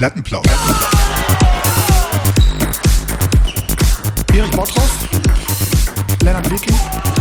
Plattenplausch. Erich Bottroff, Lennart Wilking.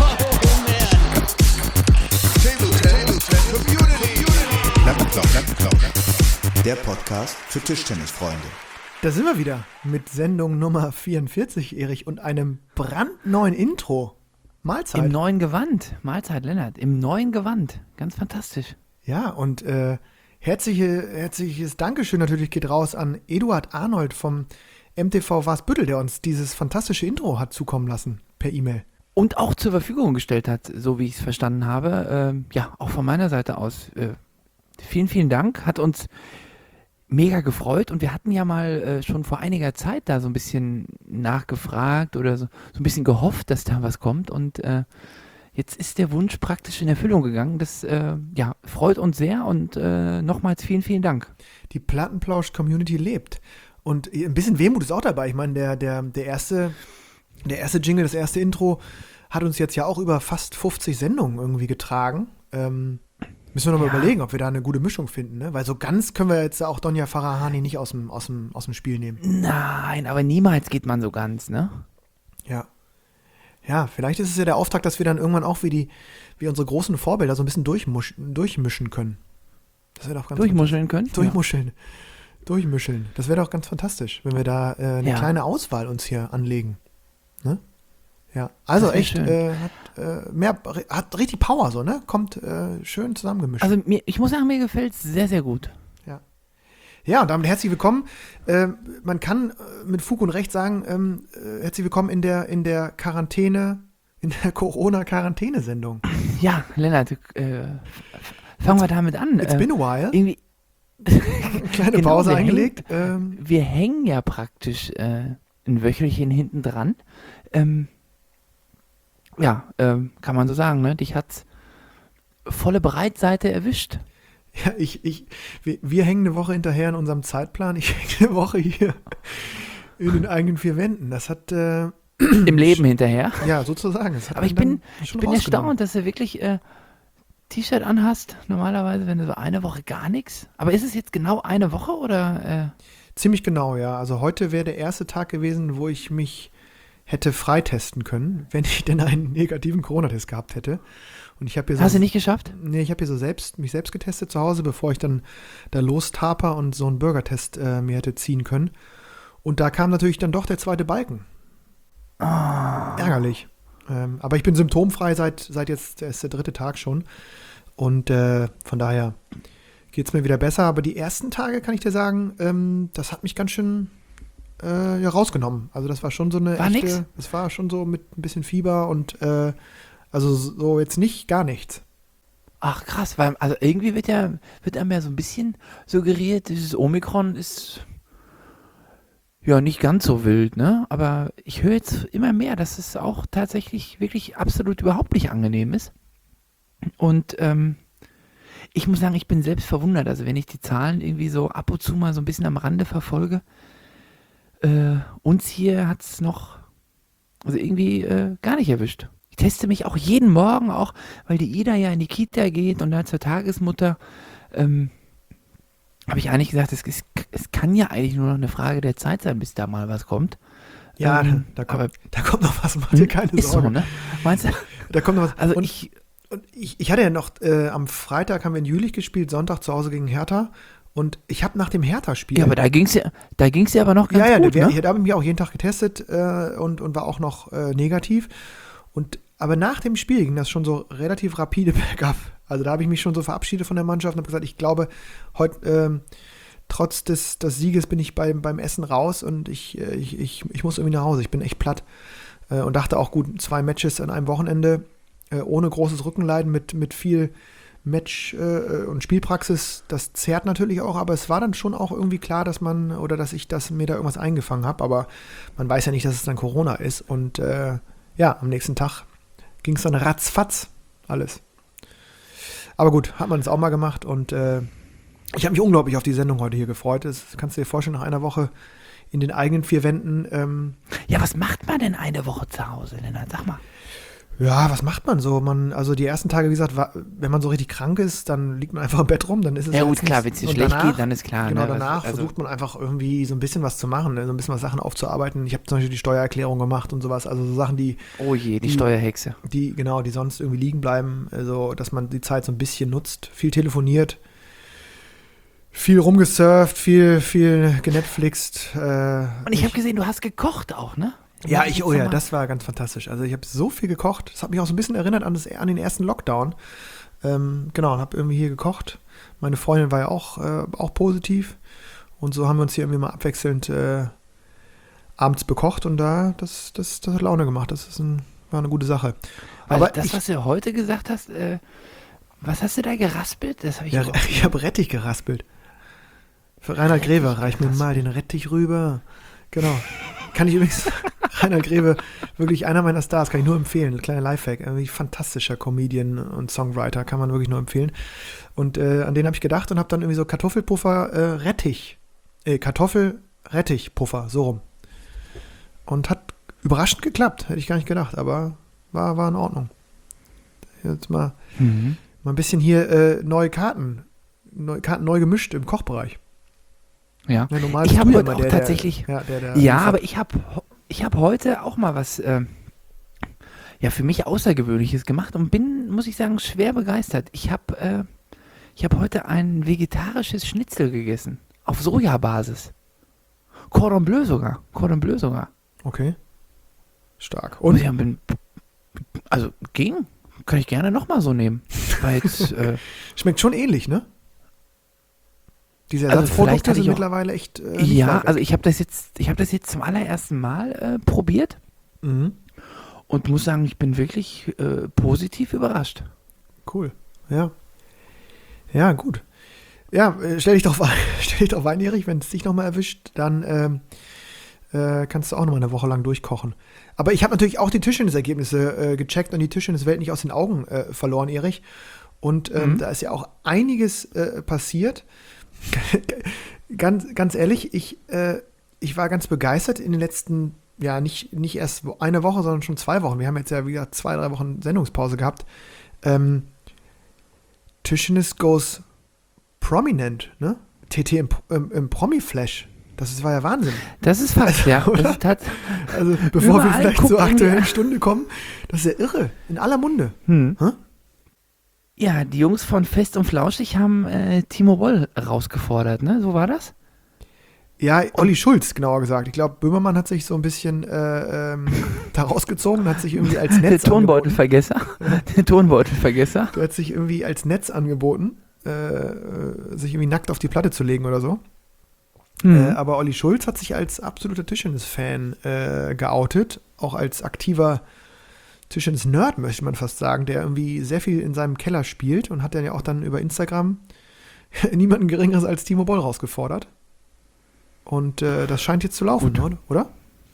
Plattenplausch. Der Podcast für Tischtennisfreunde. Da sind wir wieder mit Sendung Nummer 44, Erich, und einem brandneuen Intro. Mahlzeit. Im neuen Gewand. Mahlzeit, Lennart. Im neuen Gewand. Ganz fantastisch. Ja, und herzliches Dankeschön natürlich geht raus an Eduard Arnold vom MTV Wasbüttel, der uns dieses fantastische Intro hat zukommen lassen per E-Mail. Und auch zur Verfügung gestellt hat, so wie ich es verstanden habe. Ja, auch von meiner Seite aus. Vielen, vielen Dank. Hat uns mega gefreut. Und wir hatten ja mal schon vor einiger Zeit da so ein bisschen nachgefragt oder so ein bisschen gehofft, dass da was kommt. Und jetzt ist der Wunsch praktisch in Erfüllung gegangen. Das ja, freut uns sehr. Und nochmals vielen, vielen Dank. Die Plattenplausch-Community lebt. Und ein bisschen Wehmut ist auch dabei. Ich meine, der erste Jingle, das erste Intro hat uns jetzt ja auch über fast 50 Sendungen irgendwie getragen. Müssen wir noch mal überlegen, ob wir da eine gute Mischung finden, ne? Weil so ganz können wir jetzt auch Donja Farahani nicht aus dem Spiel nehmen. Nein, aber niemals geht man so ganz, ne? Ja. Ja, vielleicht ist es ja der Auftrag, dass wir dann irgendwann auch wie unsere großen Vorbilder so ein bisschen durchmischen können. Das wäre doch ganz Durchmuscheln können? Durchmuscheln. Das wäre doch ganz fantastisch, wenn wir da eine kleine Auswahl uns hier anlegen. Ne? Ja, also echt, hat richtig Power so, ne? Kommt schön zusammengemischt. Also ich muss sagen, mir gefällt es sehr, sehr gut. Ja, und damit herzlich willkommen. Man kann mit Fug und Recht sagen, herzlich willkommen in der Quarantäne, in der Corona-Quarantäne-Sendung. Ja, Lennart, fangen wir damit an. It's been a while. Irgendwie kleine Pause eingelegt. Wir hängen ja praktisch ein Wöchelchen hinten dran. Kann man so sagen, ne? Dich hat's volle Breitseite erwischt. Ja, wir hängen eine Woche hinterher in unserem Zeitplan. Ich hänge eine Woche hier in den eigenen vier Wänden. Das hat im Leben hinterher. Ja, sozusagen. Aber ich bin erstaunt, dass du wirklich T-Shirt anhast. Normalerweise, wenn du so eine Woche gar nichts. Aber ist es jetzt genau eine Woche oder? Ziemlich genau, ja. Also heute wäre der erste Tag gewesen, wo ich mich hätte freitesten können, wenn ich denn einen negativen Corona-Test gehabt hätte. Und ich habe Hast du nicht geschafft? Nee, ich habe hier so mich selbst getestet zu Hause, bevor ich dann da lostaper und so einen Bürgertest mir hätte ziehen können. Und da kam natürlich dann doch der zweite Balken. Ärgerlich. Aber ich bin symptomfrei seit jetzt, ist der dritte Tag schon. Und von daher geht es mir wieder besser. Aber die ersten Tage, kann ich dir sagen, das hat mich ganz schön rausgenommen. Also das war schon so eine echte, das war schon so mit ein bisschen Fieber und also so jetzt nicht gar nichts. Ach krass, weil also irgendwie wird einem ja so ein bisschen suggeriert, dieses Omikron ist ja nicht ganz so wild, ne? Aber ich höre jetzt immer mehr, dass es auch tatsächlich wirklich absolut überhaupt nicht angenehm ist. Und ich muss sagen, ich bin selbst verwundert. Also wenn ich die Zahlen irgendwie so ab und zu mal so ein bisschen am Rande verfolge, uns hier hat es noch also irgendwie gar nicht erwischt. Ich teste mich auch jeden Morgen, auch weil die Ida ja in die Kita geht und da zur Tagesmutter, habe ich eigentlich gesagt, es kann ja eigentlich nur noch eine Frage der Zeit sein, bis da mal was kommt. Ja, da kommt noch was, mach dir keine ist Sorge. So, ne? Meinst du? Da kommt noch was. Also ich hatte ja noch, am Freitag haben wir in Jülich gespielt, Sonntag zu Hause gegen Hertha. Und ich habe nach dem Hertha-Spiel. Ja, aber da ging's ja aber noch ganz gut, ne? Da habe ich mich auch jeden Tag getestet und war auch noch negativ. Aber nach dem Spiel ging das schon so relativ rapide bergab. Also da habe ich mich schon so verabschiedet von der Mannschaft und habe gesagt, ich glaube, heute trotz des Sieges bin ich beim Essen raus und ich muss irgendwie nach Hause. Ich bin echt platt und dachte auch, gut, 2 Matches an einem Wochenende ohne großes Rückenleiden mit viel Match und Spielpraxis, das zehrt natürlich auch, aber es war dann schon auch irgendwie klar, dass mir da irgendwas eingefangen habe, aber man weiß ja nicht, dass es dann Corona ist und am nächsten Tag ging es dann ratzfatz alles. Aber gut, hat man es auch mal gemacht und ich habe mich unglaublich auf die Sendung heute hier gefreut. Das kannst du dir vorstellen, nach einer Woche in den eigenen 4 Wänden. Ja, was macht man denn eine Woche zu Hause, Lennart? Sag mal. Ja, was macht man so? Also die ersten Tage, wie gesagt, wenn man so richtig krank ist, dann liegt man einfach im Bett rum, dann ist es Ja gut, jetzt klar, nichts. wenn es dir Und schlecht geht, dann ist klar. Genau, ne, danach versucht man einfach irgendwie so ein bisschen was zu machen, ne? So ein bisschen was Sachen aufzuarbeiten. Ich habe zum Beispiel die Steuererklärung gemacht und sowas, also so Sachen, oh je, die die- Steuerhexe. die sonst irgendwie liegen bleiben, also dass man die Zeit so ein bisschen nutzt, viel telefoniert, viel rumgesurft, viel genetflixt. Und ich habe gesehen, du hast gekocht auch, ne? Ja, Muss ich oh jetzt ja, noch mal- das war ganz fantastisch. Also ich habe so viel gekocht. Das hat mich auch so ein bisschen erinnert an den ersten Lockdown. Genau, und habe irgendwie hier gekocht. Meine Freundin war ja auch positiv. Und so haben wir uns hier irgendwie mal abwechselnd abends bekocht und das hat Laune gemacht. War eine gute Sache. Weil Aber das, was du heute gesagt hast, was hast du da geraspelt? Das habe ich ja, überhaupt ich habe Rettich geraspelt. Für Reinhard Greve, reich mir mal den Rettich rüber. Genau. Kann ich übrigens, Reinhard Greve, wirklich einer meiner Stars, kann ich nur empfehlen. Ein kleiner Lifehack, irgendwie fantastischer Comedian und Songwriter, kann man wirklich nur empfehlen. Und an den habe ich gedacht und habe dann irgendwie so Kartoffel-Rettich-Puffer, so rum. Und hat überraschend geklappt, hätte ich gar nicht gedacht, aber war in Ordnung. Jetzt mal ein bisschen hier neue Karten neu gemischt im Kochbereich. Ja. Ja, normal Ich bist habe du ja heute immer auch tatsächlich. der Ja, liefert. aber ich hab heute auch mal was für mich Außergewöhnliches gemacht und bin, muss ich sagen, schwer begeistert. Ich hab heute ein vegetarisches Schnitzel gegessen. Auf Sojabasis. Cordon Bleu sogar. Okay. Stark. Und Und also ging. Kann ich gerne nochmal so nehmen. War jetzt, schmeckt schon ähnlich, ne? Diese Also Ersatzprodukte vielleicht hatte sind ich auch- mittlerweile echt nicht ja, weit weg. also ich habe das jetzt zum allerersten Mal probiert Mhm. und muss sagen, ich bin wirklich positiv überrascht. Cool. Ja. Ja, gut. Ja, stell dich doch ein, Erich, wenn es dich nochmal erwischt, dann kannst du auch nochmal eine Woche lang durchkochen. Aber ich habe natürlich auch die Tischtennisergebnisse gecheckt und die Tischtenniswelt nicht aus den Augen verloren, Erich. Und da ist ja auch einiges passiert. Ganz ehrlich, ich war ganz begeistert in den letzten, ja, nicht erst eine Woche, sondern schon 2 Wochen. Wir haben jetzt ja wieder 2-3 Wochen Sendungspause gehabt. Tischtennis goes prominent, ne? TT im Promi-Flash. Das war ja Wahnsinn. Das ist Fakt, ja. Das ist Also bevor wir Überall vielleicht guckt zur irgendwie- aktuellen Stunde kommen, das ist ja irre. In aller Munde. Hä? Ja, die Jungs von Fest und Flauschig haben Timo Boll rausgefordert, ne? So war das? Ja, Olli Schulz, genauer gesagt. Ich glaube, Böhmermann hat sich so ein bisschen da rausgezogen, hat sich irgendwie als Der Netz Tonbeutelvergesser. Der Tonbeutelvergesser. Der hat sich irgendwie als Netz angeboten, sich irgendwie nackt auf die Platte zu legen oder so. Aber Olli Schulz hat sich als absoluter Tischtennis-Fan geoutet, auch als aktiver Tischtennis-Nerd, möchte man fast sagen, der irgendwie sehr viel in seinem Keller spielt und hat dann ja auch dann über Instagram niemanden Geringeres als Timo Boll rausgefordert. Und das scheint jetzt zu laufen, Gut. oder?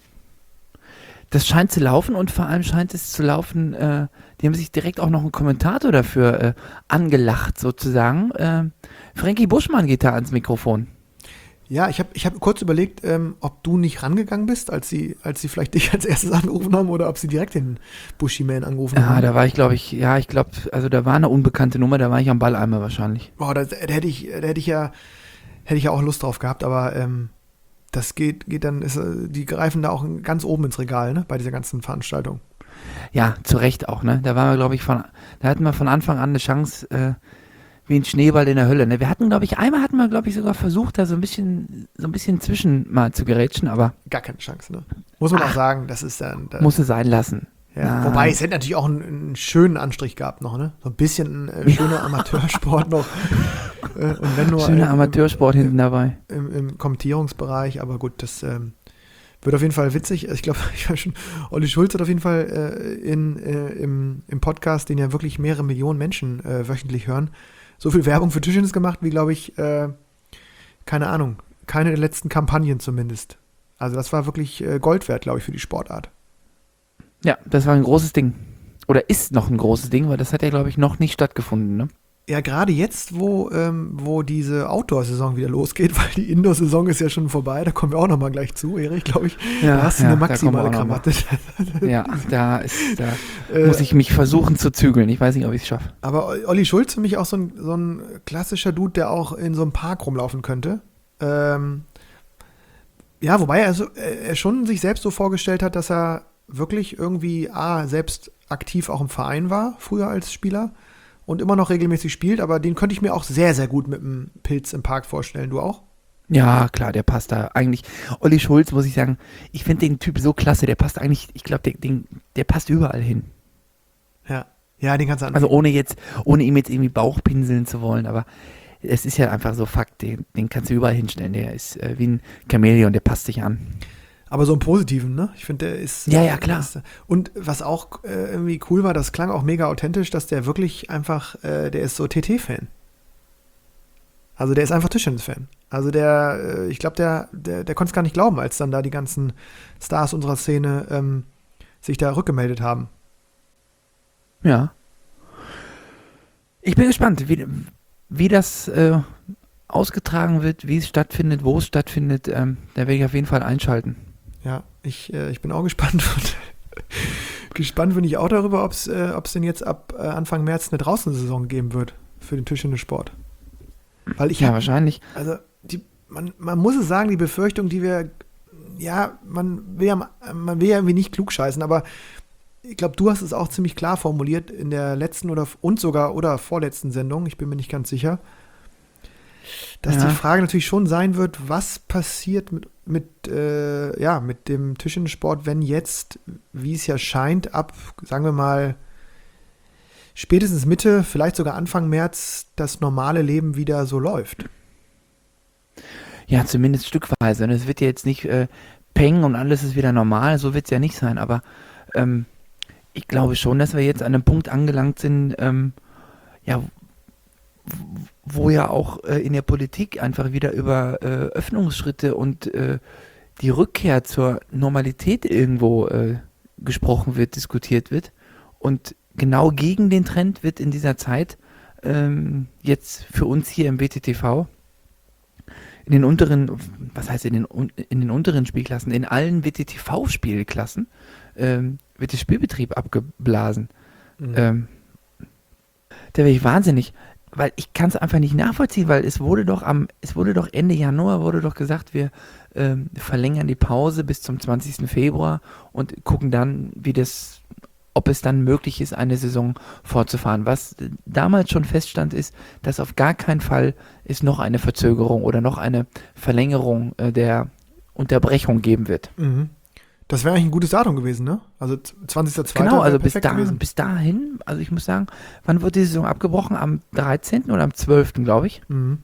Das scheint zu laufen und vor allem scheint es zu laufen, die haben sich direkt auch noch einen Kommentator dafür angelacht sozusagen. Frankie Buschmann geht da ans Mikrofon. Ja, ich hab kurz überlegt, ob du nicht rangegangen bist, als sie vielleicht dich als erstes angerufen haben oder ob sie direkt den Bushy-Man angerufen Ja, haben. da war ich, glaube ich, also da war eine unbekannte Nummer, da war ich am Balleimer wahrscheinlich. Boah, da hätte ich ja auch Lust drauf gehabt, aber das geht dann, die greifen da auch ganz oben ins Regal, ne, bei dieser ganzen Veranstaltung. Ja, zu Recht auch, ne? Da waren wir, glaube ich, da hatten wir von Anfang an eine Chance, wie ein Schneeball in der Hölle, ne? Einmal hatten wir sogar versucht, da so ein bisschen zwischen mal zu gerätschen, aber Gar keine Chance, ne? Muss man auch sagen, das ist dann. muss es sein lassen. Ja, Nein. wobei, es hätte natürlich auch einen schönen Anstrich gehabt noch, ne? So ein bisschen schöner Amateursport noch. Und wenn nur Schöner Amateursport hinten dabei. im Kommentierungsbereich, aber gut, das wird auf jeden Fall witzig. Ich glaube, Olli Schulz hat auf jeden Fall im Podcast, den ja wirklich mehrere Millionen Menschen wöchentlich hören, so viel Werbung für Tischtennis gemacht, wie, glaube ich, keine Ahnung, keine der letzten Kampagnen zumindest. Also das war wirklich Gold wert, glaube ich, für die Sportart. Ja, das war ein großes Ding. Oder ist noch ein großes Ding, weil das hat ja, glaube ich, noch nicht stattgefunden, ne? Ja, gerade jetzt, wo diese Outdoor-Saison wieder losgeht, weil die Indoor-Saison ist ja schon vorbei, da kommen wir auch nochmal gleich zu, Erich, glaube ich. Ja, da hast du ja, eine da kommen wir maximale auch noch mal. Krawatte. Ja, da muss ich mich versuchen zu zügeln. Ich weiß nicht, ob ich es schaffe. Aber Olli Schulz für mich auch so ein klassischer Dude, der auch in so einem Park rumlaufen könnte. Ja, wobei er schon sich selbst so vorgestellt hat, dass er wirklich irgendwie selbst aktiv auch im Verein war, früher als Spieler und immer noch regelmäßig spielt, aber den könnte ich mir auch sehr, sehr gut mit einem Pilz im Park vorstellen. Du auch? Ja, klar, der passt da eigentlich. Olli Schulz, muss ich sagen, ich finde den Typ so klasse, der passt eigentlich, ich glaube, der passt überall hin. Ja, den kannst du Also ohne ihm jetzt irgendwie Bauch pinseln zu wollen, aber es ist ja einfach so Fakt, den kannst du überall hinstellen. Der ist wie ein Chamäleon, der passt sich an. Aber so im Positiven, ne? Ich finde, der ist... Ja, klar. Und was auch irgendwie cool war, das klang auch mega authentisch, dass der wirklich einfach, der ist so TT-Fan. Also der ist einfach Tischtennis-Fan. Also ich glaube, der konnte es gar nicht glauben, als dann da die ganzen Stars unserer Szene sich da rückgemeldet haben. Ja. Ich bin gespannt, wie das ausgetragen wird, wie es stattfindet, wo es stattfindet. Da werde ich auf jeden Fall einschalten. Ja, ich bin auch gespannt. Gespannt bin ich auch darüber, ob es denn jetzt ab Anfang März eine Draußensaison geben wird für den Tischtennissport. Weil wahrscheinlich. Also man muss es sagen, die Befürchtung, die wir, man will ja irgendwie nicht klugscheißen, aber ich glaube, du hast es auch ziemlich klar formuliert in der letzten oder vorletzten Sendung, ich bin mir nicht ganz sicher, dass die Frage natürlich schon sein wird, was passiert mit dem Tischtennissport, wenn jetzt, wie es ja scheint, ab, sagen wir mal, spätestens Mitte, vielleicht sogar Anfang März das normale Leben wieder so läuft. Ja, zumindest stückweise. Und es wird ja jetzt nicht peng und alles ist wieder normal, so wird es ja nicht sein, aber ich glaube schon, dass wir jetzt an einem Punkt angelangt sind, wo ja auch in der Politik einfach wieder über Öffnungsschritte und die Rückkehr zur Normalität irgendwo gesprochen wird, diskutiert wird. Und genau gegen den Trend wird in dieser Zeit jetzt für uns hier im WTTV in den unteren, in den unteren Spielklassen, in allen WTTV-Spielklassen wird der Spielbetrieb abgeblasen. Da wäre ich wahnsinnig, weil ich kann es einfach nicht nachvollziehen, weil es wurde doch Ende Januar wurde doch gesagt, wir verlängern die Pause bis zum 20. Februar und gucken dann, ob es dann möglich ist, eine Saison fortzufahren. Was damals schon feststand, ist, dass auf gar keinen Fall es noch eine Verzögerung oder noch eine Verlängerung der Unterbrechung geben wird. Mhm. Das wäre eigentlich ein gutes Datum gewesen, ne? Also 20.02. Genau, also bis gewesen. dahin, also ich muss sagen, wann wird die Saison abgebrochen? Am 13. oder am 12., glaube ich. Mhm.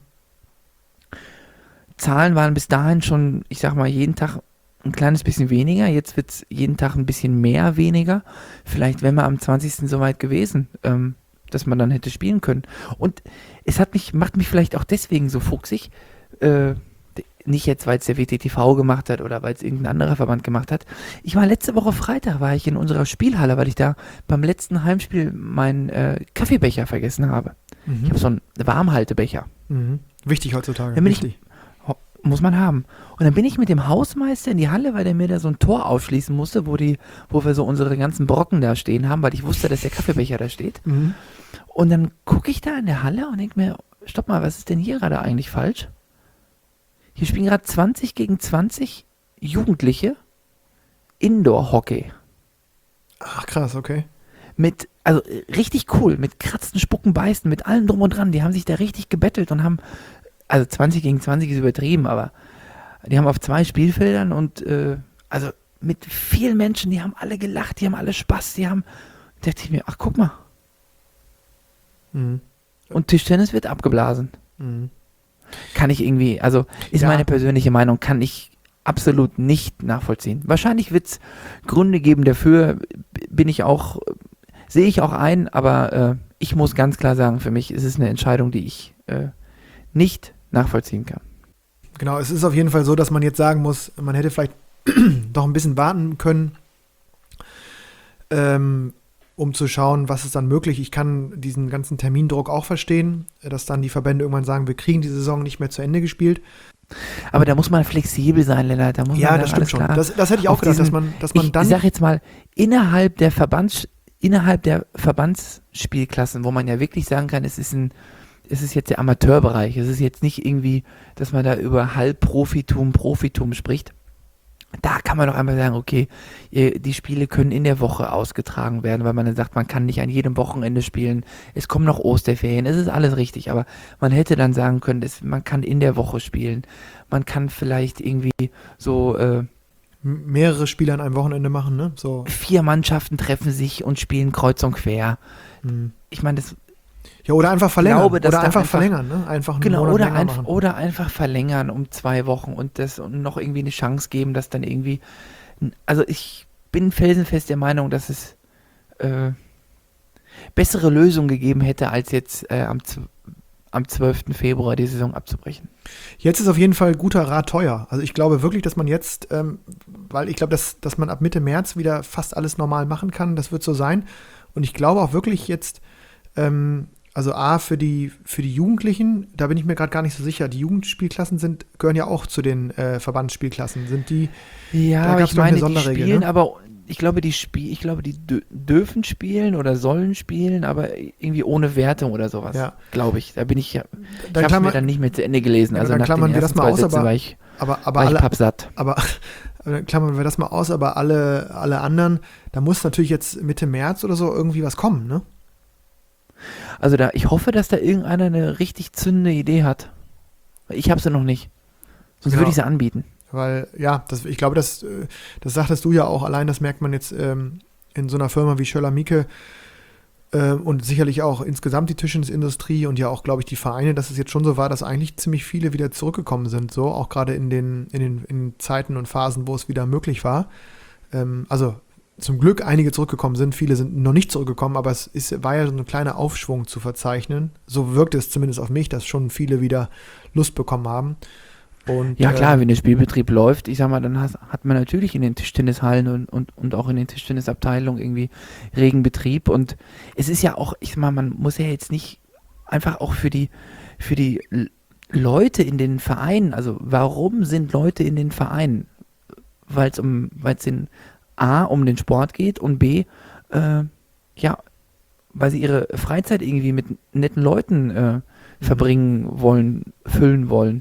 Zahlen waren bis dahin schon, ich sag mal, jeden Tag ein kleines bisschen weniger. Jetzt wird es jeden Tag ein bisschen mehr weniger. Vielleicht wären wir am 20. soweit gewesen, dass man dann hätte spielen können. Und es macht mich vielleicht auch deswegen so fuchsig, nicht jetzt, weil es der WTTV gemacht hat oder weil es irgendein anderer Verband gemacht hat. Ich war letzte Woche Freitag, war ich in unserer Spielhalle, weil ich da beim letzten Heimspiel meinen Kaffeebecher vergessen habe. Mhm. Ich habe so einen Warmhaltebecher. Mhm. Wichtig heutzutage. Dann bin Wichtig. Muss man haben. Und dann bin ich mit dem Hausmeister in die Halle, weil der mir da so ein Tor aufschließen musste, wo wir so unsere ganzen Brocken da stehen haben, weil ich wusste, dass der Kaffeebecher da steht. Mhm. Und dann gucke ich da in der Halle und denke mir, stopp mal, was ist denn hier gerade eigentlich falsch? Hier spielen gerade 20 gegen 20 Jugendliche Indoor-Hockey. Ach krass, okay. Also richtig cool, mit Kratzen, Spucken, Beißen, mit allem drum und dran. Die haben sich da richtig gebettelt und haben, also 20 gegen 20 ist übertrieben, aber die haben auf 2 Spielfeldern und also mit vielen Menschen, die haben alle gelacht, die haben alle Spaß, da dachte ich mir, ach guck mal. Mhm. Und Tischtennis wird abgeblasen. Mhm. Kann ich irgendwie, also ist meine persönliche Meinung, kann ich absolut nicht nachvollziehen. Wahrscheinlich wird es Gründe geben dafür, sehe ich auch ein, aber ich muss ganz klar sagen, für mich ist es eine Entscheidung, die ich nicht nachvollziehen kann. Genau, es ist auf jeden Fall so, dass man jetzt sagen muss, man hätte vielleicht doch ein bisschen warten können, um zu schauen, was ist dann möglich. Ich kann diesen ganzen Termindruck auch verstehen, dass dann die Verbände irgendwann sagen, wir kriegen die Saison nicht mehr zu Ende gespielt. Aber da muss man flexibel sein, Lennart. Da muss Ja, man das dann stimmt alles schon. klar Das hätte ich auch auf gedacht, dass man dann. Ich sag jetzt mal, innerhalb der Verbandsspielklassen, wo man ja wirklich sagen kann, es ist jetzt der Amateurbereich. Es ist jetzt nicht irgendwie, dass man da über Halbprofitum, Profitum spricht. Da kann man doch einmal sagen, okay, die Spiele können in der Woche ausgetragen werden, weil man dann sagt, man kann nicht an jedem Wochenende spielen. Es kommen noch Osterferien, es ist alles richtig, aber man hätte dann sagen können, man kann in der Woche spielen. Man kann vielleicht irgendwie so mehrere Spiele an einem Wochenende machen, ne? So. 4 Mannschaften treffen sich und spielen kreuz und quer. Mhm. Ich meine, das Ja, oder einfach verlängern. glaube, dass oder da einfach einfach- verlängern, ne? Einfach einen genau, Monat länger machen. oder einfach verlängern um 2 Wochen und noch irgendwie eine Chance geben, dass dann irgendwie, also ich bin felsenfest der Meinung, dass es bessere Lösungen gegeben hätte, als jetzt am 12. Februar die Saison abzubrechen. Jetzt ist auf jeden Fall guter Rat teuer. Also ich glaube wirklich, dass man jetzt, weil ich glaube, dass man ab Mitte März wieder fast alles normal machen kann, das wird so sein. Und ich glaube auch wirklich jetzt, also A, für die Jugendlichen, da bin ich mir gerade gar nicht so sicher, die Jugendspielklassen gehören ja auch zu den Verbandsspielklassen. Sind die, Ja, Da aber gab's ich doch eine meine, die Sonderregel, spielen, ne? aber ich glaube, die dürfen spielen oder sollen spielen, aber irgendwie ohne Wertung oder sowas, Ja. glaube ich. Da bin ich ja, Dann ich habe es mir klammern- dann nicht mehr zu Ende gelesen. Ja, Also dann nach den klammern wir ersten das mal 2 aus, Sätzen aber- war ich aber pappsatt. aber klammern wir das mal aus, aber alle anderen, da muss natürlich jetzt Mitte März oder so irgendwie was kommen, ne? Also ich hoffe, dass da irgendeiner eine richtig zündende Idee hat. Ich habe sie noch nicht. Sonst Ja. würde ich sie anbieten. Weil, ja, ich glaube, das sagtest du ja auch, allein das merkt man jetzt in so einer Firma wie Schöller-Mieke und sicherlich auch insgesamt die Tischtennisindustrie und ja auch, glaube ich, die Vereine, dass es jetzt schon so war, dass eigentlich ziemlich viele wieder zurückgekommen sind, so, auch gerade in den Zeiten und Phasen, wo es wieder möglich war. Also zum Glück einige zurückgekommen sind, viele sind noch nicht zurückgekommen, aber war ja so ein kleiner Aufschwung zu verzeichnen. So wirkt es zumindest auf mich, dass schon viele wieder Lust bekommen haben. Und, Ja klar, wenn der Spielbetrieb läuft, ich sag mal, dann hat man natürlich in den Tischtennishallen und auch in den Tischtennisabteilungen irgendwie regen Betrieb. Und es ist ja auch, ich sag mal, man muss ja jetzt nicht einfach auch für die Leute in den Vereinen, also warum sind Leute in den Vereinen? Weil es in A um den Sport geht und B, ja, weil sie ihre Freizeit irgendwie mit netten Leuten verbringen wollen, füllen wollen.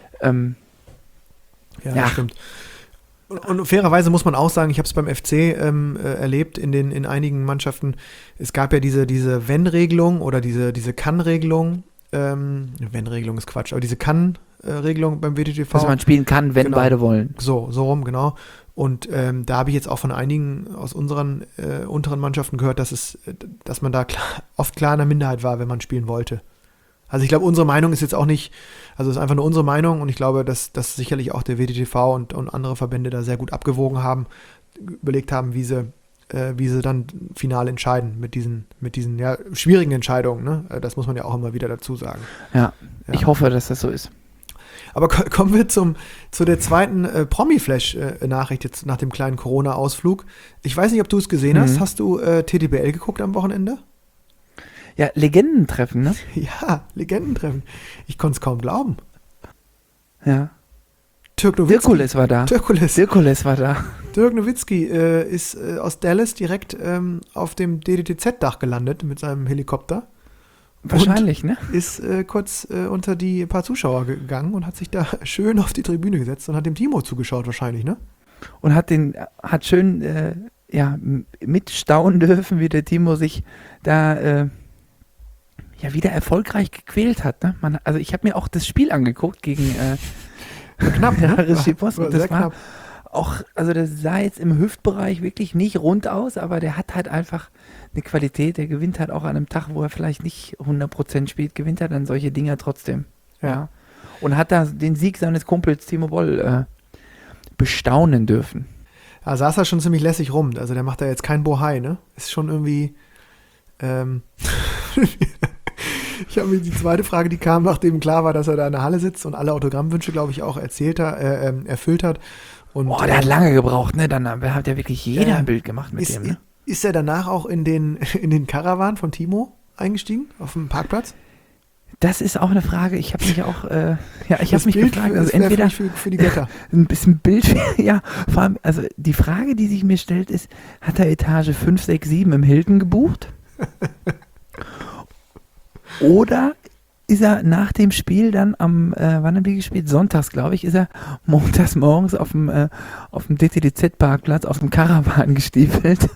Ja, Ja. das stimmt. Und fairerweise muss man auch sagen, ich habe es beim FC erlebt in einigen Mannschaften. Es gab ja diese Wenn-Regelung oder diese Kann-Regelung. Wenn-Regelung ist Quatsch, aber diese Kann-Regelung beim WTTV. Dass man spielen kann, wenn Genau. beide wollen. So rum, genau. Und da habe ich jetzt auch von einigen aus unseren unteren Mannschaften gehört, dass man da oft klar in der Minderheit war, wenn man spielen wollte. Also ich glaube, unsere Meinung ist jetzt auch nicht, also es ist einfach nur unsere Meinung und ich glaube, dass sicherlich auch der WTTV und andere Verbände da sehr gut abgewogen haben, überlegt haben, wie sie dann final entscheiden mit diesen ja, schwierigen Entscheidungen. Ne? Das muss man ja auch immer wieder dazu sagen. Ja, Ja. ich hoffe, dass das so ist. Aber kommen wir zu der zweiten Promi-Flash-Nachricht jetzt nach dem kleinen Corona-Ausflug. Ich weiß nicht, ob du es gesehen hast. Hast du TTBL geguckt am Wochenende? Ja, Legendentreffen, ne? Ja, Legendentreffen. Ich konnte es kaum glauben. Ja. Dirk Nowitzki. Dirkules war da. Dirkules war da. Dirk Nowitzki ist aus Dallas direkt auf dem DDTZ-Dach gelandet mit seinem Helikopter. Wahrscheinlich, ne? Ist kurz unter die paar Zuschauer gegangen und hat sich da schön auf die Tribüne gesetzt und hat dem Timo zugeschaut wahrscheinlich, ne? Und hat schön mitstaunen dürfen, wie der Timo sich da wieder erfolgreich gequält hat. Ne? Also ich habe mir auch das Spiel angeguckt gegen Knapp, ne? Regipos und das sehr war knapp. auch, also das sah jetzt im Hüftbereich wirklich nicht rund aus, aber der hat halt einfach eine Qualität, der gewinnt halt auch an einem Tag, wo er vielleicht nicht 100% spielt, gewinnt er dann solche Dinger trotzdem. Ja. Und hat da den Sieg seines Kumpels Timo Boll bestaunen dürfen. Da saß er schon ziemlich lässig rum. Also der macht da jetzt kein Bohai, ne? Ist schon irgendwie ich habe mir die zweite Frage, die kam, nachdem klar war, dass er da in der Halle sitzt und alle Autogrammwünsche, glaube ich, auch erfüllt hat. Und, Boah, der hat lange gebraucht, ne? Dann hat ja wirklich jeder Ja. ein Bild gemacht mit dem, ne? Ist er danach auch in den Caravan von Timo eingestiegen, auf dem Parkplatz? Das ist auch eine Frage. Ich habe mich auch, ich habe mich gefragt, also das wäre entweder für die Götter. ein bisschen Bild, ja, vor allem, also die Frage, die sich mir stellt, ist, hat er Etage 5, 6, 7 im Hilton gebucht? Oder ist er nach dem Spiel dann wann haben wir gespielt? Sonntags, glaube ich, ist er montags morgens auf dem DTDZ-Parkplatz auf dem Caravan gestiefelt.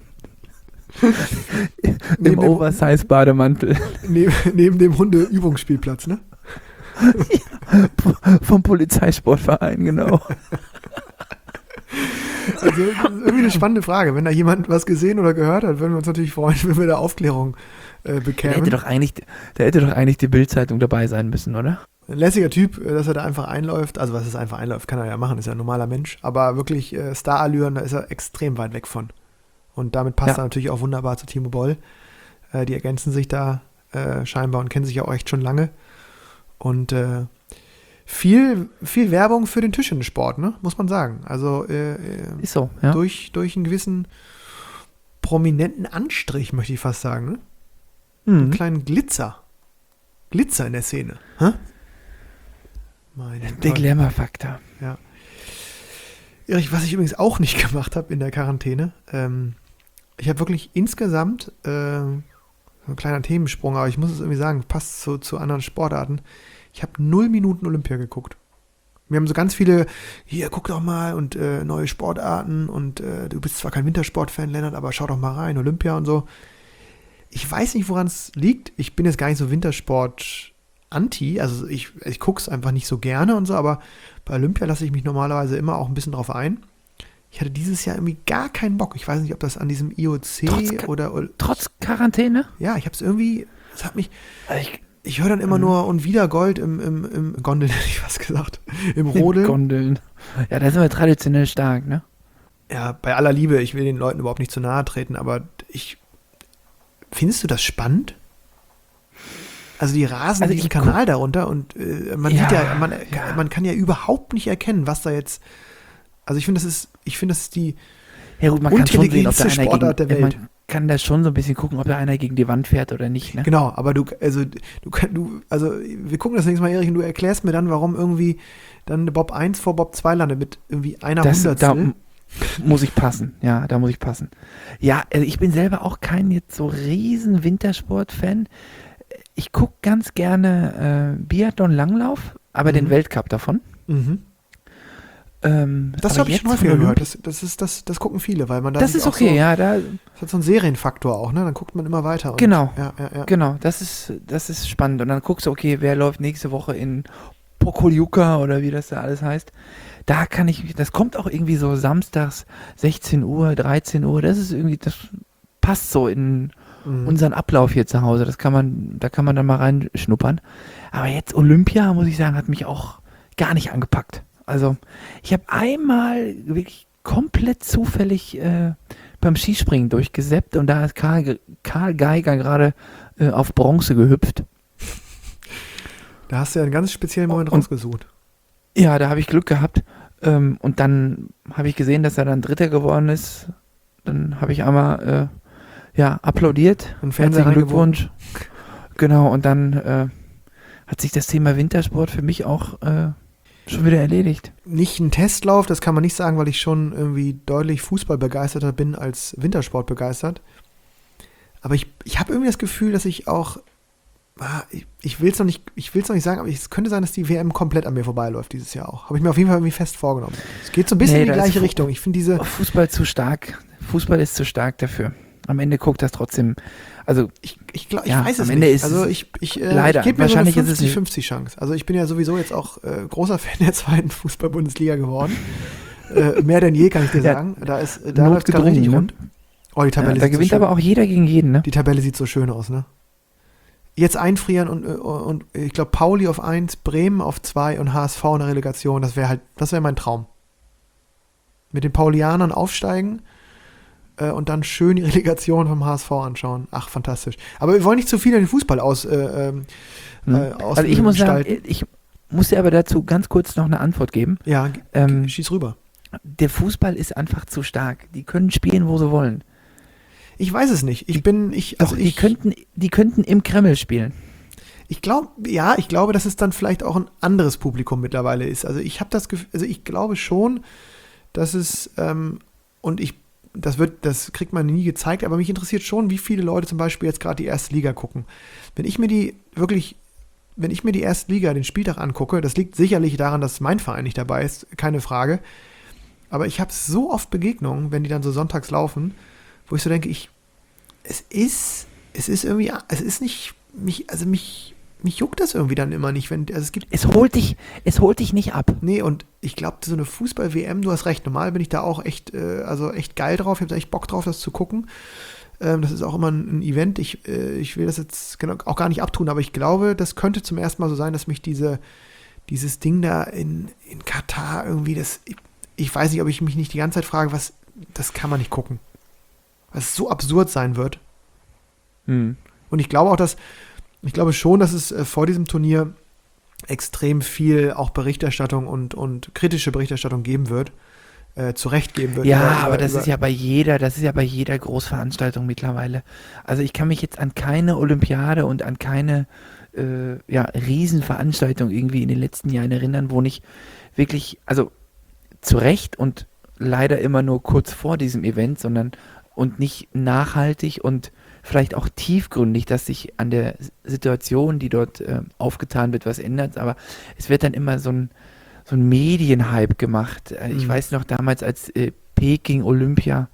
Im Oversize-Bademantel. Neben dem Hundeübungsspielplatz, ne? Ja, vom Polizeisportverein, genau. Also irgendwie eine spannende Frage. Wenn da jemand was gesehen oder gehört hat, würden wir uns natürlich freuen, wenn wir da Aufklärung bekämen. Da hätte doch eigentlich die Bild-Zeitung dabei sein müssen, oder? Ein lässiger Typ, dass er da einfach einläuft. Also was ist einfach einläuft, kann er ja machen, ist ja ein normaler Mensch. Aber wirklich Star-Allüren, da ist er extrem weit weg von. Und damit passt er natürlich auch wunderbar zu Timo Boll. Die ergänzen sich da scheinbar und kennen sich ja auch echt schon lange. Und viel Werbung für den Tischtennissport, ne? Muss man sagen. Also ist so, ja. durch einen gewissen prominenten Anstrich, möchte ich fast sagen. Ne? Einen kleinen Glitzer in der Szene. Hä? Der Glamour-Faktor. Ja. Erich, was ich übrigens auch nicht gemacht habe in der Quarantäne, ich habe wirklich insgesamt, ein kleiner Themensprung, aber ich muss es irgendwie sagen, passt so zu anderen Sportarten, ich habe 0 Minuten Olympia geguckt. Wir haben so ganz viele, hier, guck doch mal und neue Sportarten und du bist zwar kein Wintersportfan, Lennart, aber schau doch mal rein, Olympia und so. Ich weiß nicht, woran es liegt. Ich bin jetzt gar nicht so Wintersport-Anti, also ich gucke es einfach nicht so gerne und so, aber bei Olympia lasse ich mich normalerweise immer auch ein bisschen drauf ein. Ich hatte dieses Jahr irgendwie gar keinen Bock. Ich weiß nicht, ob das an diesem IOC oder... Trotz Quarantäne? Ja, ich habe es irgendwie... Es hat mich... Ich höre dann immer nur und wieder Gold im Gondeln, hätte ich was gesagt. Im Rodeln. Gondeln. Ja, da sind wir traditionell stark, ne? Ja, bei aller Liebe, ich will den Leuten überhaupt nicht zu nahe treten, aber findest du das spannend? Also die rasen diesen Kanal darunter und man sieht ja, man kann ja überhaupt nicht erkennen, was da jetzt... Also ich finde, das ist die unintelligenteste Sportart der Welt. Man kann da schon so ein bisschen gucken, ob da einer gegen die Wand fährt oder nicht, ne? Genau, aber wir gucken das nächste Mal, Erich, und du erklärst mir dann, warum irgendwie dann Bob 1 vor Bob 2 landet mit irgendwie einer Hundertstel. Da muss ich passen, ja, da muss ich passen. Ja, also ich bin selber auch kein jetzt so riesen Wintersport-Fan. Ich gucke ganz gerne Biathlon-Langlauf, aber den Weltcup davon. Mhm. Das habe ich schon häufiger gehört. Das gucken viele, weil man da. Das ist okay, so, ja. Das hat so einen Serienfaktor auch, ne? Dann guckt man immer weiter. Und, genau. Ja. Genau, das ist spannend. Und dann guckst du, okay, wer läuft nächste Woche in Pokljuka oder wie das da alles heißt. Das kommt auch irgendwie so samstags 16 Uhr, 13 Uhr. Das passt so in unseren Ablauf hier zu Hause. Da kann man dann mal reinschnuppern. Aber jetzt Olympia, muss ich sagen, hat mich auch gar nicht angepackt. Also ich habe einmal wirklich komplett zufällig beim Skispringen durchgesäppt und da ist Karl Geiger gerade auf Bronze gehüpft. Da hast du ja einen ganz speziellen Moment rausgesucht. Ja, da habe ich Glück gehabt und dann habe ich gesehen, dass er dann Dritter geworden ist. Dann habe ich einmal applaudiert. Herzlichen Glückwunsch. Genau, und dann hat sich das Thema Wintersport für mich auch schon wieder erledigt. Nicht ein Testlauf, das kann man nicht sagen, weil ich schon irgendwie deutlich Fußball-begeisterter bin als Wintersport begeistert. Aber ich habe irgendwie das Gefühl, dass ich auch, ich will es noch nicht sagen, aber es könnte sein, dass die WM komplett an mir vorbeiläuft dieses Jahr auch. Habe ich mir auf jeden Fall irgendwie fest vorgenommen. Es geht so ein bisschen in die gleiche Richtung. Ich finde Fußball zu stark. Fußball ist zu stark dafür. Am Ende guckt das trotzdem. Also ich weiß es am Ende nicht. Ist also ich leider, gebe mir so eine wahrscheinlich ist es 50-50 Chance. Also ich bin ja sowieso jetzt auch großer Fan der 2. Fußball-Bundesliga geworden. Mehr denn je, kann ich dir sagen. Da läuft es gerade richtig rund. Oh, die Tabelle da gewinnt so aber auch jeder gegen jeden, ne? Die Tabelle sieht so schön aus, ne? Jetzt einfrieren und ich glaube Pauli auf 1, Bremen auf 2 und HSV in der Relegation, das wäre mein Traum. Mit den Paulianern aufsteigen und dann schön die Relegation vom HSV anschauen. Ach, fantastisch. Aber wir wollen nicht zu viel in den Fußball Also ich muss sagen, ich muss dir aber dazu ganz kurz noch eine Antwort geben. Ja, schieß rüber. Der Fußball ist einfach zu stark. Die können spielen, wo sie wollen. Ich weiß es nicht. Die könnten im Kreml spielen. Ich glaube, dass es dann vielleicht auch ein anderes Publikum mittlerweile ist. Also ich habe das Gefühl, also ich glaube schon, dass es, das kriegt man nie gezeigt, aber mich interessiert schon, wie viele Leute zum Beispiel jetzt gerade die erste Liga gucken. Wenn ich mir die erste Liga, den Spieltag angucke, das liegt sicherlich daran, dass mein Verein nicht dabei ist, keine Frage. Aber ich habe so oft Begegnungen, wenn die dann so sonntags laufen, wo ich so denke, mich juckt das irgendwie dann immer nicht, es holt dich nicht ab. Nee, und ich glaube, so eine Fußball-WM, du hast recht, normal bin ich da auch echt geil drauf, ich habe da echt Bock drauf, das zu gucken. Das ist auch immer ein Event, ich will das jetzt genau, auch gar nicht abtun, aber ich glaube, das könnte zum ersten Mal so sein, dass mich dieses Ding da in Katar irgendwie, ich weiß nicht, ob ich mich nicht die ganze Zeit frage, das kann man nicht gucken. Was so absurd sein wird. Und ich glaube schon, dass es vor diesem Turnier extrem viel auch Berichterstattung und kritische Berichterstattung geben wird, zurecht geben wird. Aber das ist ja bei jeder Großveranstaltung mittlerweile. Also ich kann mich jetzt an keine Olympiade und an keine Riesenveranstaltung irgendwie in den letzten Jahren erinnern, wo nicht wirklich, also zu Recht und leider immer nur kurz vor diesem Event, und nicht nachhaltig und vielleicht auch tiefgründig, dass sich an der Situation, die dort aufgetan wird, was ändert, aber es wird dann immer so ein Medienhype gemacht. Ich weiß noch damals, als Peking Olympia,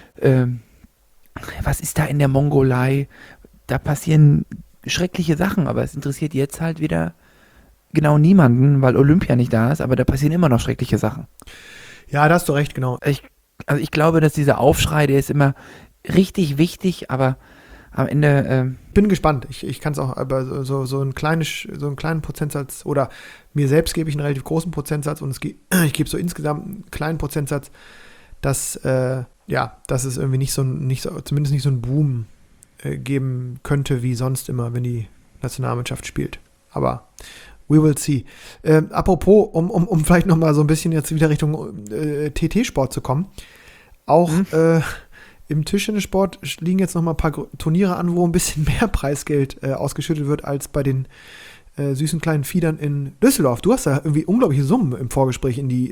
was ist da in der Mongolei? Da passieren schreckliche Sachen, aber es interessiert jetzt halt wieder genau niemanden, weil Olympia nicht da ist, aber da passieren immer noch schreckliche Sachen. Ja, da hast du recht, genau. Ich glaube, dass dieser Aufschrei, der ist immer richtig wichtig, aber am Ende. Bin gespannt. Ich kann es auch, aber so einen kleinen Prozentsatz, oder mir selbst gebe ich einen relativ großen Prozentsatz und ich gebe so insgesamt einen kleinen Prozentsatz, dass es irgendwie zumindest nicht so einen Boom geben könnte wie sonst immer, wenn die Nationalmannschaft spielt. Aber we will see. Apropos, um vielleicht nochmal so ein bisschen jetzt wieder Richtung TT-Sport zu kommen, auch im Tischtennissport liegen jetzt nochmal ein paar Turniere an, wo ein bisschen mehr Preisgeld ausgeschüttet wird als bei den süßen kleinen Fiedern in Düsseldorf. Du hast da irgendwie unglaubliche Summen im Vorgespräch in die